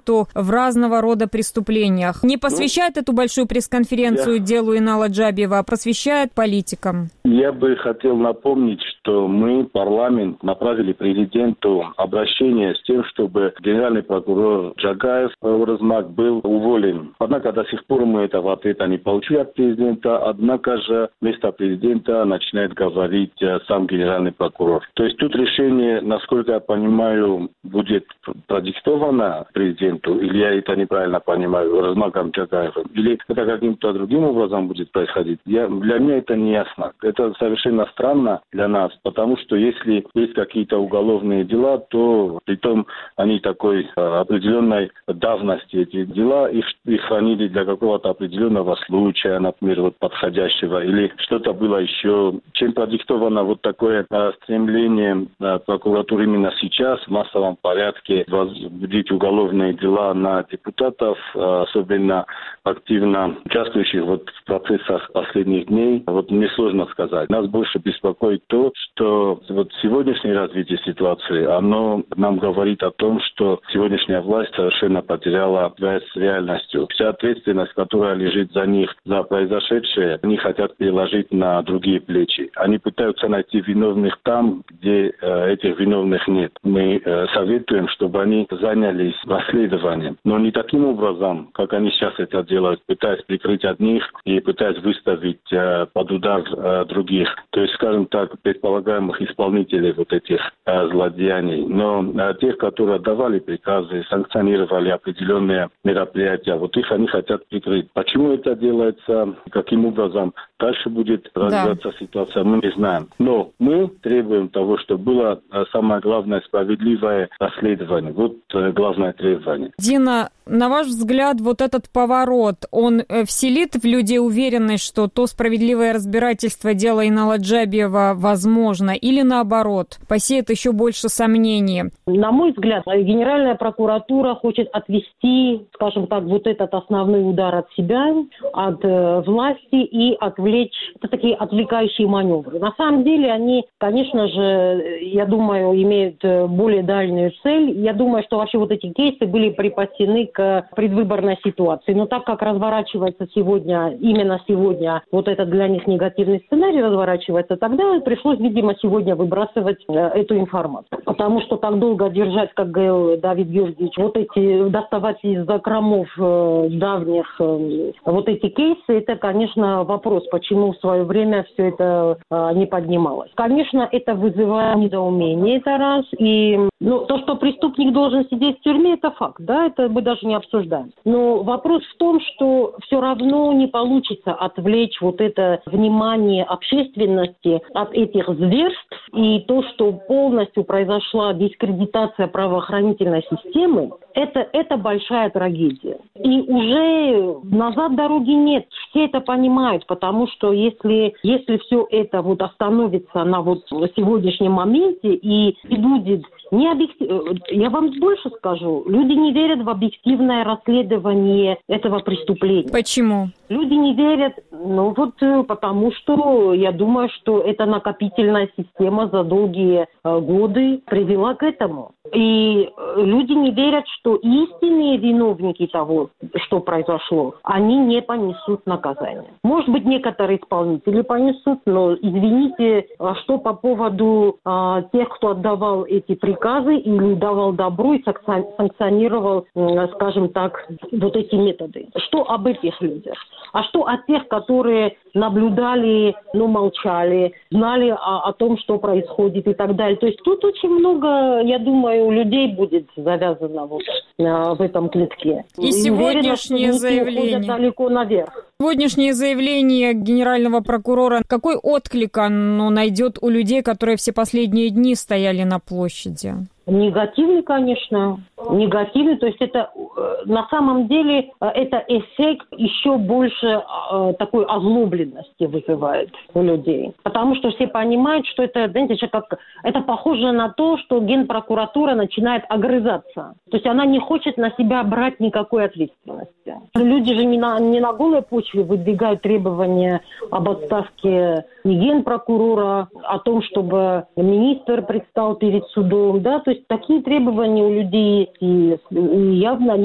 участу в разного рода преступлениях. Не посвящает ну, эту большую пресс-конференцию я... делу Инала Джабиева, а просвещает политикам. Я бы хотел напомнить, что мы, парламент, направили президенту обращение с тем, чтобы генеральный прокурор Джагаев Уразмак был уволен. Однако до сих пор мы этого ответа не получили от президента, однако же вместо президента начинает говорить сам генеральный прокурор. То есть тут решение, насколько я понимаю, будет продиктовано президенту, или я это неправильно понимаю, Уразмаком Джагаевым, или это каким-то другим образом будет происходить. Я, для меня это не ясно. Это совершенно странно для нас, потому что если есть какие-то уголовные дела, то притом они такой определенной давности, эти дела, их, их хранили для какого-то определенного случая, например, вот подходящего, или что-то было еще, чем продиктовано вот такое а, стремление а, прокуратуры именно сейчас в массовом порядке возбудить уголовные дела на депутатов, а, особенно активно участвующих вот в процессах последних дней. Вот мне сложно сказать. Нас больше беспокоит то, что вот сегодняшнее развитие ситуации, оно нам говорит о том, что сегодняшняя власть совершенно потеряла связь с реальностью. Вся ответственность, которая лежит за них, за произошедшее, они хотят переложить на другие плечи. Они пытаются найти виновных там, где э, этих виновных нет. Мы э, советуем, чтобы они занялись расследованием. Но не таким образом, как они сейчас это делают, пытаясь прикрыть одних и пытаясь выставить э, под удар э, других. То есть, скажем так, предполагаемых исполнителей вот этих э, злодеяний. Но э, тех, которые отдавали приказы, санкционировали определенные мероприятия, вот их они хотят прикрыть. Почему это делается, каким образом дальше будет развиваться да. ситуация, мы не знаем. Но мы требуем того, чтобы было э, самое главное справедливое расследование. Вот э, главное требование. Дина, на ваш взгляд, вот этот поворот, он э, вселит в людей уверенность, что то справедливое разбирательство дела Инала Джабиева возможно, или наоборот, посеет еще больше сомнений? На мой взгляд, Генеральная прокуратура хочет отвести, скажем так, вот этот основной удар от себя, от э, власти и отвлечь, это такие отвлекающие маневры. На самом деле они, конечно же, я думаю, имеют более дальнюю цель. Я думаю, что вообще вот эти кейсы были припасены к предвыборной ситуации. Но так как разворачивается сегодня, именно сегодня, вот этот для них негативный сценарий разворачивается, тогда пришлось, видимо, сегодня выбрасывать э, эту информацию. Потому что так долго держать, как говорил Давид Георгиевич, вот эти, доставать из закромов э, давних э, вот эти кейсы, это, конечно, вопрос, почему в свое время все это э, не поднималось. Конечно, это вызывает недоумение, это раз. И ну, то, что преступник должен сидеть в тюрьме, это факт, да, это мы даже не обсуждаем. Но вопрос в том, что все равно не получится отвлечь вот это внимание общественности от этих зверств, и то, что полностью произошла дискредитация правоохранительной системы, это, это большая трагедия. И уже назад дороги нет. Все это понимают, потому что если, если все это вот остановится на вот сегодняшнем моменте и, и будет не объективно, я вам больше скажу, люди не верят в объективное расследование этого преступления. Почему? Люди не верят, ну вот потому что я думаю, что эта накопительная система за долгие э, годы привела к этому. И люди не верят, что истинные виновники того, что произошло, они не понесут наказание. Может быть, некоторые исполнители понесут, но, извините, что по поводу а, тех, кто отдавал эти приказы или давал добро и санкционировал, скажем так, вот эти методы. Что об этих людях? А что о тех, которые наблюдали, но молчали, знали о, о том, что происходит и так далее? То есть тут очень много, я думаю, у людей будет завязано вот а, в этом клетке. И сегодняшнее заявление. Далеко наверх. Сегодняшнее заявление генерального прокурора, какой отклик оно найдет у людей, которые все последние дни стояли на площади? Негативный, конечно. Негативный, то есть это на самом деле это эффект еще больше э, такой озлобленности вызывает у людей. Потому что все понимают, что это, знаете, как, это похоже на то, что Генпрокуратура начинает огрызаться. То есть она не хочет на себя брать никакой ответственности. Люди же не на, не на голой почве выдвигают требования об отставке не Генпрокурора, о том, чтобы министр предстал перед судом. Да? То есть такие требования у людей есть, и явно они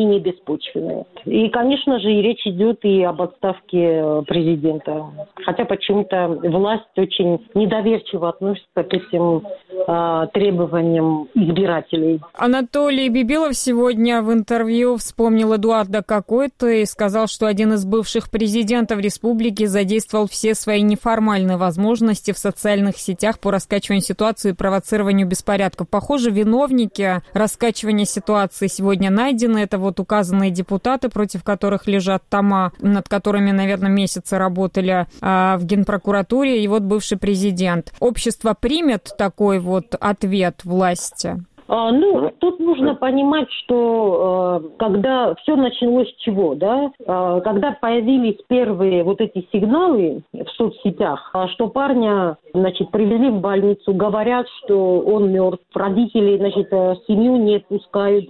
они не беспочвенные. И, конечно же, и речь идет и об отставке президента. Хотя почему-то власть очень недоверчиво относится к этим э, требованиям избирателей. Анатолий Бибилов сегодня в интервью вспомнил Эдуарда Какойто и сказал, что один из бывших президентов республики задействовал все свои неформальные возможности в социальных сетях по раскачиванию ситуации и провоцированию беспорядков. Похоже, виновники раскачивания ситуации сегодня найдены. Это вот указанные депутаты, против которых лежат тома, над которыми, наверное, месяцы работали а, в Генпрокуратуре, и вот бывший президент. Общество примет такой вот ответ власти? А, ну, тут нужно понимать, что э, когда все началось с чего, да, э, когда появились первые вот эти сигналы в соцсетях, э, что парня, значит, привезли в больницу, говорят, что он мертв, родители, значит, э, семью не пускают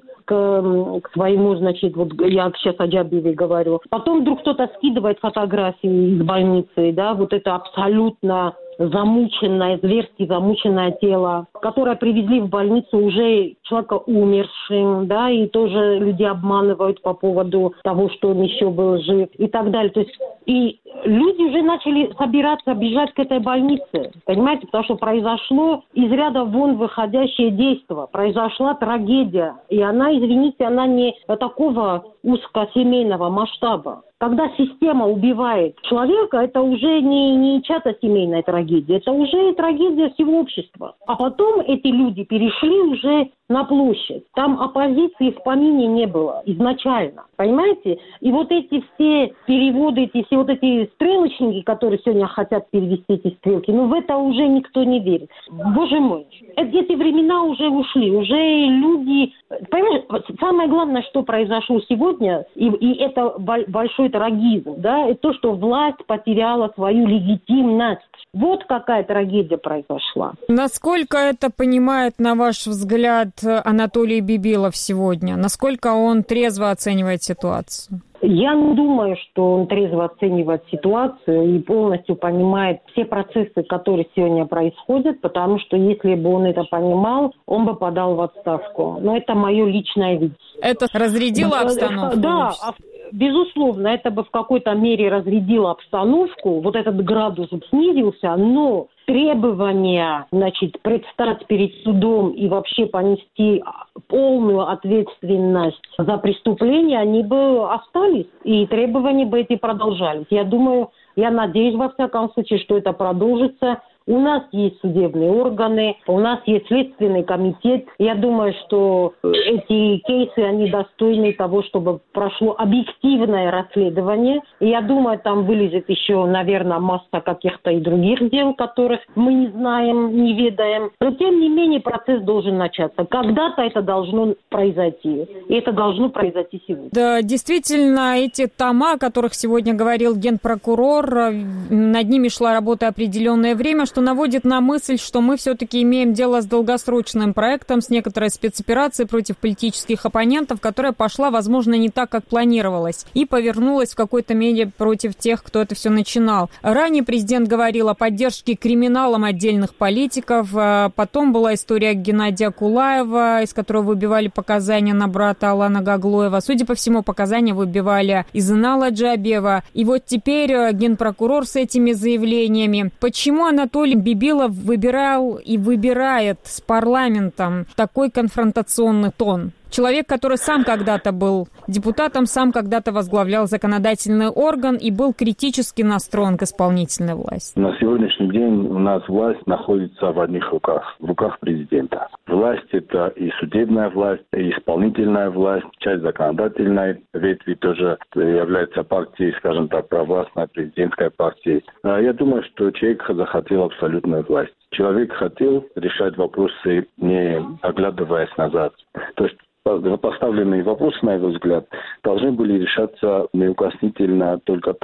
к, к своему, значит, вот я сейчас о Джабиеве говорю. Потом вдруг кто-то скидывает фотографии из больницы, да, вот это абсолютно замученное, зверски замученное тело, которое привезли в больницу уже человека умершим, да, и тоже люди обманывают по поводу того, что он еще был жив и так далее. То есть и люди уже начали собираться, бежать к этой больнице, понимаете, потому что произошло из ряда вон выходящее действие, произошла трагедия, и она, извините, она не такого узкосемейного масштаба. Когда система убивает человека, это уже не, не чья-то семейная трагедия, это уже трагедия всего общества. А потом эти люди перешли уже на площадь. Там оппозиции в помине не было изначально, понимаете? И вот эти все переводы, эти все вот эти стрелочники, которые сегодня хотят перевести эти стрелки, ну в это уже никто не верит. Боже мой, эти времена уже ушли, уже люди... Понимаешь, самое главное, что произошло сегодня, и, и это большой трагизм, да, это то, что власть потеряла свою легитимность. Вот какая трагедия произошла. Насколько это понимает, на ваш взгляд, Анатолий Бибилов сегодня? Насколько он трезво оценивает ситуацию? Я не думаю, что он трезво оценивает ситуацию и полностью понимает все процессы, которые сегодня происходят, потому что если бы он это понимал, он бы подал в отставку. Но это мое личное видение. Это разрядило обстановку? Да, безусловно, это бы в какой-то мере разрядило обстановку, вот этот градус снизился, но требования, значит, предстать перед судом и вообще понести полную ответственность за преступление, они бы остались, и требования бы эти продолжались. Я думаю, я надеюсь, во всяком случае, что это продолжится. У нас есть судебные органы, у нас есть следственный комитет. Я думаю, что эти кейсы, они достойны того, чтобы прошло объективное расследование. И я думаю, там вылезет еще, наверное, масса каких-то и других дел, которых мы не знаем, не ведаем. Но, тем не менее, процесс должен начаться. Когда-то это должно произойти. И это должно произойти сегодня. Да, действительно, эти тома, о которых сегодня говорил генпрокурор, над ними шла работа определенное время, что наводит на мысль, что мы все-таки имеем дело с долгосрочным проектом, с некоторой спецоперацией против политических оппонентов, которая пошла, возможно, не так, как планировалось, и повернулась в какой-то мере против тех, кто это все начинал. Ранее президент говорил о поддержке криминалом отдельных политиков, потом была история Геннадия Кулаева, из которого выбивали показания на брата Алана Гаглоева. Судя по всему, показания выбивали из Инала Джабиева. И вот теперь генпрокурор с этими заявлениями. Почему Анатолий Бибилов выбирал и выбирает с парламентом такой конфронтационный тон? Человек, который сам когда-то был депутатом, сам когда-то возглавлял законодательный орган и был критически настроен к исполнительной власти. На сегодняшний день у нас власть находится в одних руках, в руках президента. Власть – это и судебная власть, и исполнительная власть, часть законодательной ветви тоже является партией, скажем так, провластной президентской партией. Я думаю, что человек захотел абсолютную власть. Человек хотел решать вопросы, не оглядываясь назад. То есть поставленные вопросы, на его взгляд, должны были решаться неукоснительно только так, как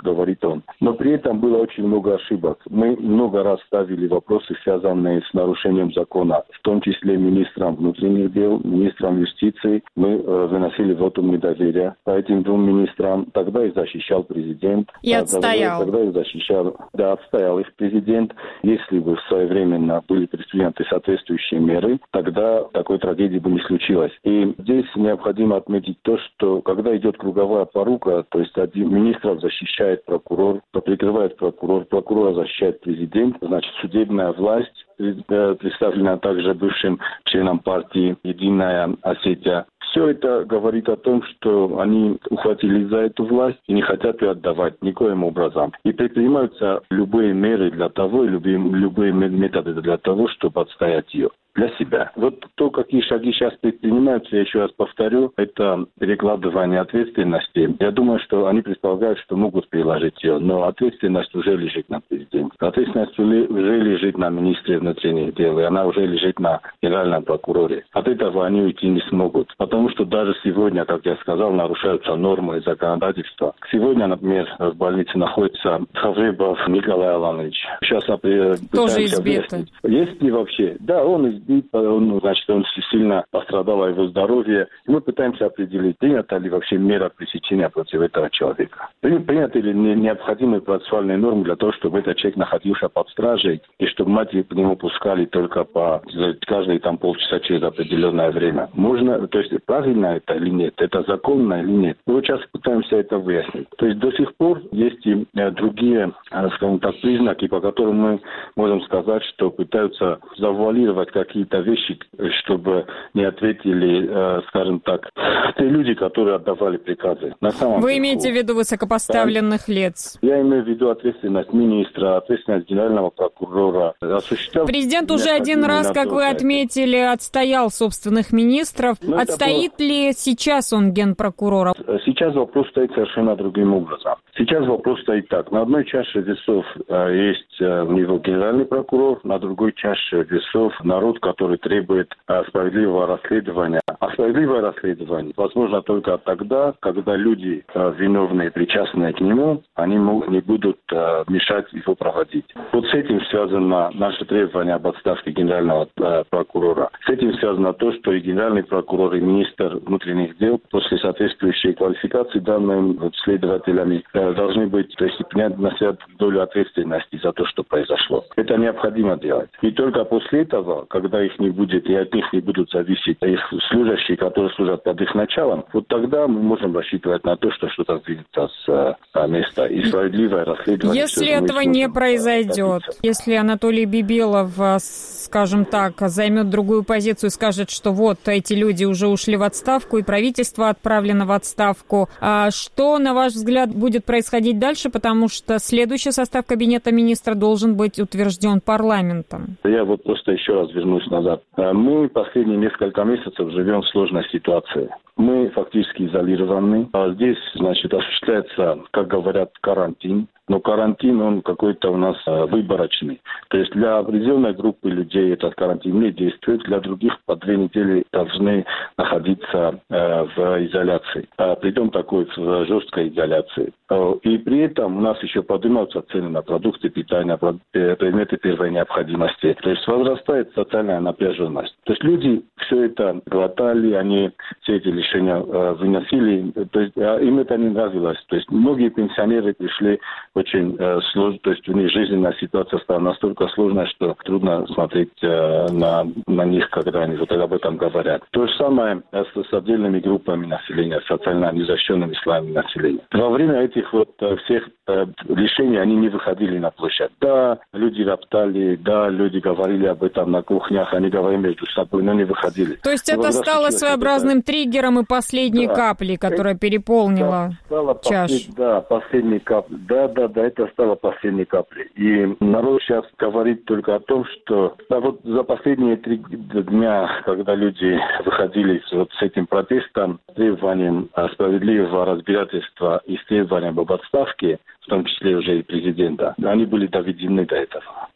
говорит он. Но при этом было очень много ошибок. Мы много раз ставили вопросы, связанные с нарушением закона, в том числе министром внутренних дел, министром юстиции. Мы э, выносили вотум недоверия по этим двум министрам. Тогда их защищал президент. И отстоял. Тогда, тогда их защищал, да, отстоял их президент. Если бы своевременно были предприняты соответствующие меры, тогда такой трагедии бы не случилось. И здесь необходимо отметить то, что когда идет круговая порука, то есть один министр защищает прокурор, прикрывает прокурор, прокурора защищает президент, значит, судебная власть, представлена также бывшим членом партии «Единая Осетия». Все это говорит о том, что они ухватились за эту власть и не хотят ее отдавать никоим образом. И предпринимаются любые меры для того, любые, любые методы для того, чтобы отстоять ее для себя. Вот то, какие шаги сейчас предпринимаются, я еще раз повторю, это перекладывание ответственности. Я думаю, что они предполагают, что могут приложить ее, но ответственность уже лежит на президенте. Ответственность уже лежит на министре внутренних дел, и она уже лежит на генеральном прокуроре. От этого они уйти не смогут. Потому что даже сегодня, как я сказал, нарушаются нормы и законодательства. Сегодня, например, в больнице находится Хавребов Николай Аланович. Сейчас тоже избитый. Есть ли вообще? Да, он избит. Он, значит, он сильно пострадал о его здоровье. И мы пытаемся определить, принята ли вообще мера пресечения против этого человека. Приняты ли необходимые процессуальные нормы для того, чтобы этот человек находился под стражей, и чтобы матери к нему пускали только по каждые там полчаса через определенное время. Можно, то есть правильно это или нет, это законно или нет. Мы вот сейчас пытаемся это выяснить. То есть до сих пор есть и другие, скажем так, признаки, по которым мы можем сказать, что пытаются завуалировать как какие-то вещи, чтобы не ответили, скажем так, те люди, которые отдавали приказы. На самом Вы деле, имеете в виду высокопоставленных да, лиц? Я имею в виду ответственность министра, ответственность генерального прокурора. Осуществлял Президент уже один раз, как вы отметили, отстоял собственных министров. Но Отстоит было... ли сейчас он генпрокурора? Сейчас вопрос стоит совершенно другим образом. Сейчас вопрос стоит так. На одной чаше весов есть у него генеральный прокурор, на другой чаше весов народ, который требует а, справедливого расследования. А справедливое расследование возможно только тогда, когда люди, а, виновные, причастные к нему, они не будут а, мешать его проводить. Вот с этим связано наше требование об отставке генерального а, прокурора. С этим связано то, что и генеральный прокурор, и министр внутренних дел после соответствующей квалификации данными вот, следователями а, должны быть, то есть принять на себя долю ответственности за то, что произошло. Это необходимо делать. И только после этого, когда их не будет и от них не будут зависеть их служащие, которые служат под их началом, вот тогда мы можем рассчитывать на то, что что-то сдвинется с а, места. И справедливое расследование... Если этого не произойдет, добиться. Если Анатолий Бибелов, скажем так, займет другую позицию и скажет, что вот эти люди уже ушли в отставку и правительство отправлено в отставку, а что, на ваш взгляд, будет происходить дальше? Потому что следующий состав кабинета министра должен быть утвержден парламентом. Я вот просто еще раз вернусь назад. Мы последние несколько месяцев живем в сложной ситуации. Мы фактически изолированы. Здесь, значит, осуществляется, как говорят, карантин. Но карантин, он какой-то у нас э, выборочный. То есть для определенной группы людей этот карантин не действует, для других по две недели должны находиться э, в изоляции. А, притом такой в жесткой изоляции. Э, и при этом у нас еще поднимаются цены на продукты питания, предметы первой необходимости. То есть возрастает социальная напряженность. То есть люди все это глотали, они все эти лишения э, выносили. То есть э, им это не нравилось. То есть многие пенсионеры пришли очень э, сложно, то есть у них жизненная ситуация стала настолько сложной, что трудно смотреть э, на, на них, когда они вот об этом говорят. То же самое э, с, с отдельными группами населения, социально незащищенными слоями населения. Во время этих вот э, всех э, лишений они не выходили на площадь. Да, люди роптали, да, люди говорили об этом на кухнях, они говорили между собой, но не выходили. То есть это стало своеобразным это... триггером и последней да. каплей, которая это... переполнила да, чашу. Послед... Да, последней каплей. Да, да, да, это стало последней каплей. И народ сейчас говорит только о том, что да, вот за последние три дня, когда люди выходили вот с этим протестом, с требованием справедливого разбирательства и с требованием об отставке, в том числе уже и президента, они были доведены до этого.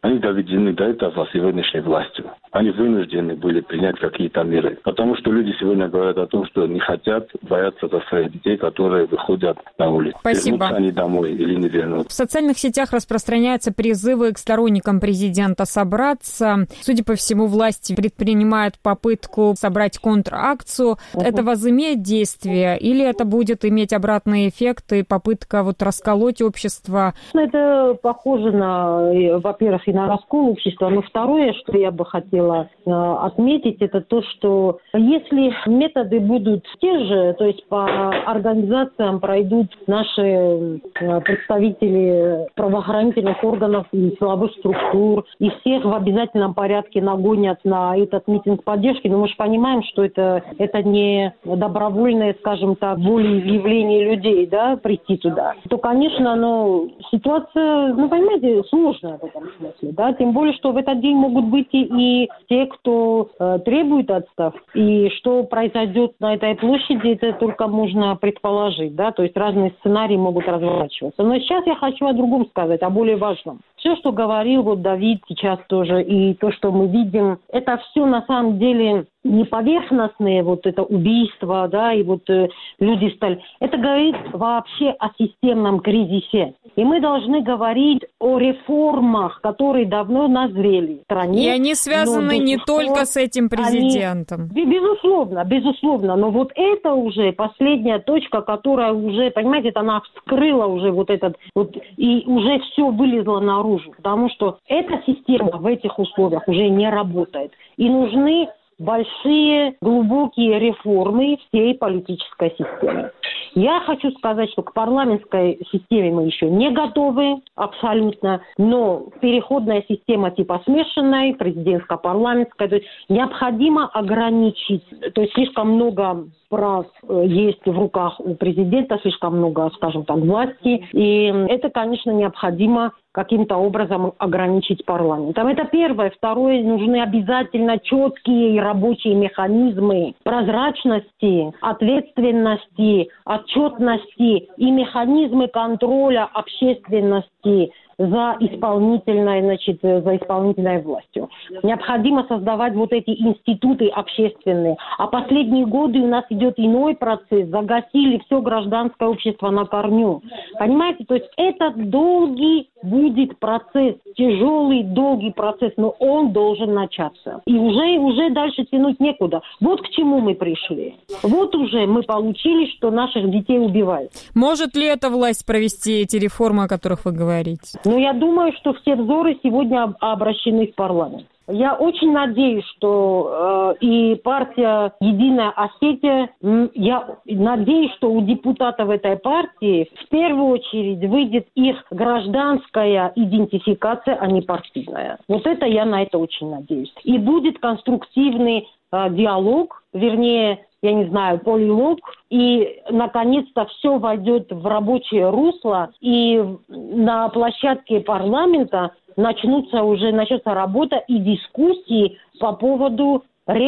они доведены до этого сегодняшней властью. Они вынуждены были принять какие-то меры. Потому что люди сегодня говорят о том, что не хотят, боятся за своих детей, которые выходят на улицу. Спасибо. Вернутся они домой или не вернутся. В социальных сетях распространяются призывы к сторонникам президента собраться. Судя по всему, власти предпринимают попытку собрать контракцию. Uh-huh. Это возымеет действие или это будет иметь обратный эффект и попытка вот расколоть общество? Это похоже на, во-первых, и на раскол общества. Но второе, что я бы хотела отметить, это то, что если методы будут те же, то есть по организациям пройдут наши представители правоохранительных органов и силовых структур, и всех в обязательном порядке нагонят на этот митинг поддержки, но мы же понимаем, что это, это не добровольное, скажем так, волеизъявление людей, да, прийти туда, то, конечно, ну, ситуация, ну, понимаете, сложная в этом смысле, да, тем более, что в этот день могут быть и те, кто э, требует отставки, и что произойдет на этой площади, это только можно предположить, да, то есть разные сценарии могут разворачиваться. Но сейчас я хочу о другом сказать, о более важном. Все, что говорил вот Давид сейчас тоже, и то, что мы видим, это все на самом деле не поверхностные, вот это убийство, да, и вот э, люди стали. Это говорит вообще о системном кризисе. И мы должны говорить о реформах, которые давно назрели в стране. И они связаны не только с этим президентом. Они, безусловно, безусловно. Но вот это уже последняя точка, которая уже, понимаете, она вскрыла уже вот этот, вот, и уже все вылезло наружу. Потому что эта система в этих условиях уже не работает. И нужны большие, глубокие реформы всей политической системы. Я хочу сказать, что к парламентской системе мы еще не готовы абсолютно, но переходная система типа смешанной, президентско-парламентская, то есть необходимо ограничить, то есть слишком много прав есть в руках у президента, слишком много, скажем так, власти, и это, конечно, необходимо каким-то образом ограничить парламентом. Это первое. Второе, нужны обязательно четкие рабочие механизмы прозрачности, ответственности, отчетности и механизмы контроля общественности за исполнительной, значит, за исполнительной властью. Необходимо создавать вот эти институты общественные. А последние годы у нас идет иной процесс. Загасили все гражданское общество на корню. Понимаете? То есть это долгий будет процесс, тяжелый, долгий процесс, но он должен начаться. И уже, уже дальше тянуть некуда. Вот к чему мы пришли. Вот уже мы получили, что наших детей убивают. Может ли эта власть провести эти реформы, о которых вы говорите? Ну, я думаю, что все взоры сегодня обращены в парламент. Я очень надеюсь, что э, и партия «Единая Осетия», я надеюсь, что у депутатов этой партии в первую очередь выйдет их гражданская идентификация, а не партийная. Вот это я на это очень надеюсь. И будет конструктивный э, диалог, вернее, я не знаю, полилог, и, наконец-то, все войдет в рабочее русло, и на площадке парламента начнутся уже, начнется работа и дискуссии по поводу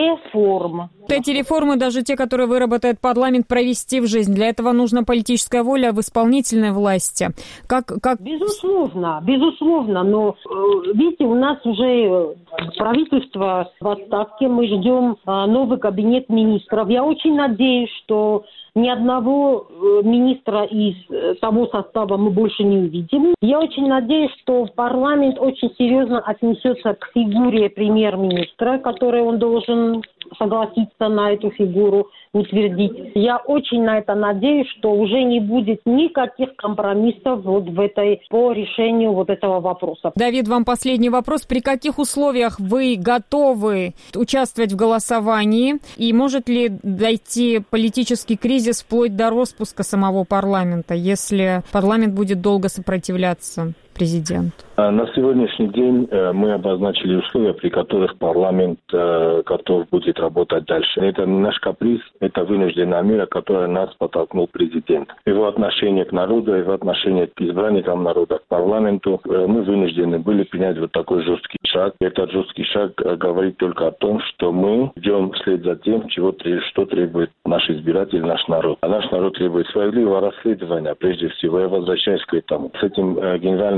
реформ. Эти реформы, даже те, которые выработает парламент, провести в жизнь. Для этого нужна политическая воля в исполнительной власти. Как, как... Безусловно, безусловно. Но, видите, у нас уже правительство в отставке. Мы ждем новый кабинет министров. Я очень надеюсь, что ни одного министра из того состава мы больше не увидим. Я очень надеюсь, что парламент очень серьезно отнесется к фигуре премьер-министра, который он должен согласиться на эту фигуру, утвердить. Я очень на это надеюсь, что уже не будет никаких компромиссов вот в этой, по решению вот этого вопроса. Давид, вам последний вопрос. При каких условиях вы готовы участвовать в голосовании? И может ли дойти политический кризис вплоть до распуска самого парламента, если парламент будет долго сопротивляться президенту? На сегодняшний день мы обозначили условия, при которых парламент готов будет работать дальше. Это не наш каприз, это вынужденная мера, которая нас подтолкнул президент. Его отношение к народу, его отношение к избранникам народа, к парламенту, мы вынуждены были принять вот такой жесткий шаг. Этот жесткий шаг говорит только о том, что мы идем вслед за тем, чего, что требует наш избиратель, наш народ. А наш народ требует справедливого расследования, прежде всего. Я возвращаюсь к этому. С этим генеральным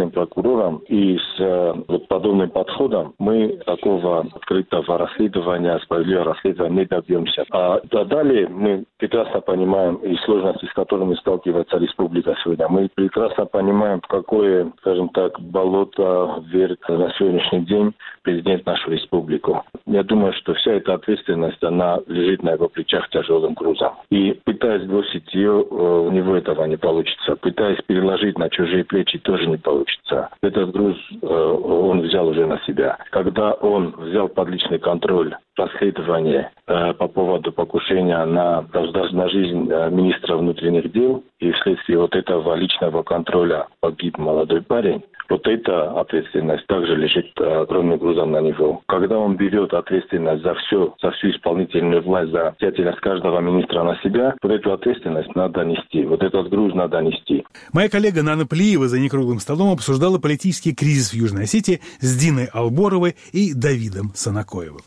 генеральным прокурором и с вот подобным подходом мы такого открытого расследования, справедливого расследования не добьемся. А далее мы прекрасно понимаем и сложности, с которыми сталкивается республика сегодня. Мы прекрасно понимаем, в какое, скажем так, болото вверх на сегодняшний день президент нашу республику. Я думаю, что вся эта ответственность, она лежит на его плечах тяжелым грузом. И пытаясь бросить ее, у него этого не получится. Пытаясь переложить на чужие плечи, тоже не получится. Этот груз он взял уже на себя. Когда он взял под личный контроль расследование э, по поводу покушения на, на жизнь э, министра внутренних дел, и вследствие вот этого личного контроля погиб молодой парень, вот эта ответственность также лежит э, огромным грузом на него. Когда он берет ответственность за все, за всю исполнительную власть, за деятельность каждого министра на себя, вот эту ответственность надо нести, вот этот груз надо нести. Моя коллега Нана Плиева за некруглым столом обсуждала политический кризис в Южной Осетии с Диной Алборовой и Давидом Санакоевым.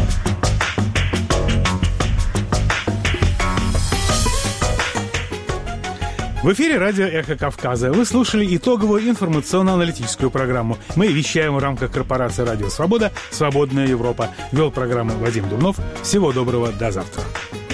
В эфире радио «Эхо Кавказа». Вы слушали итоговую информационно-аналитическую программу. Мы вещаем в рамках корпорации «Радио Свобода. Свободная Европа». Вел программу Вадим Думнов. Всего доброго, до завтра.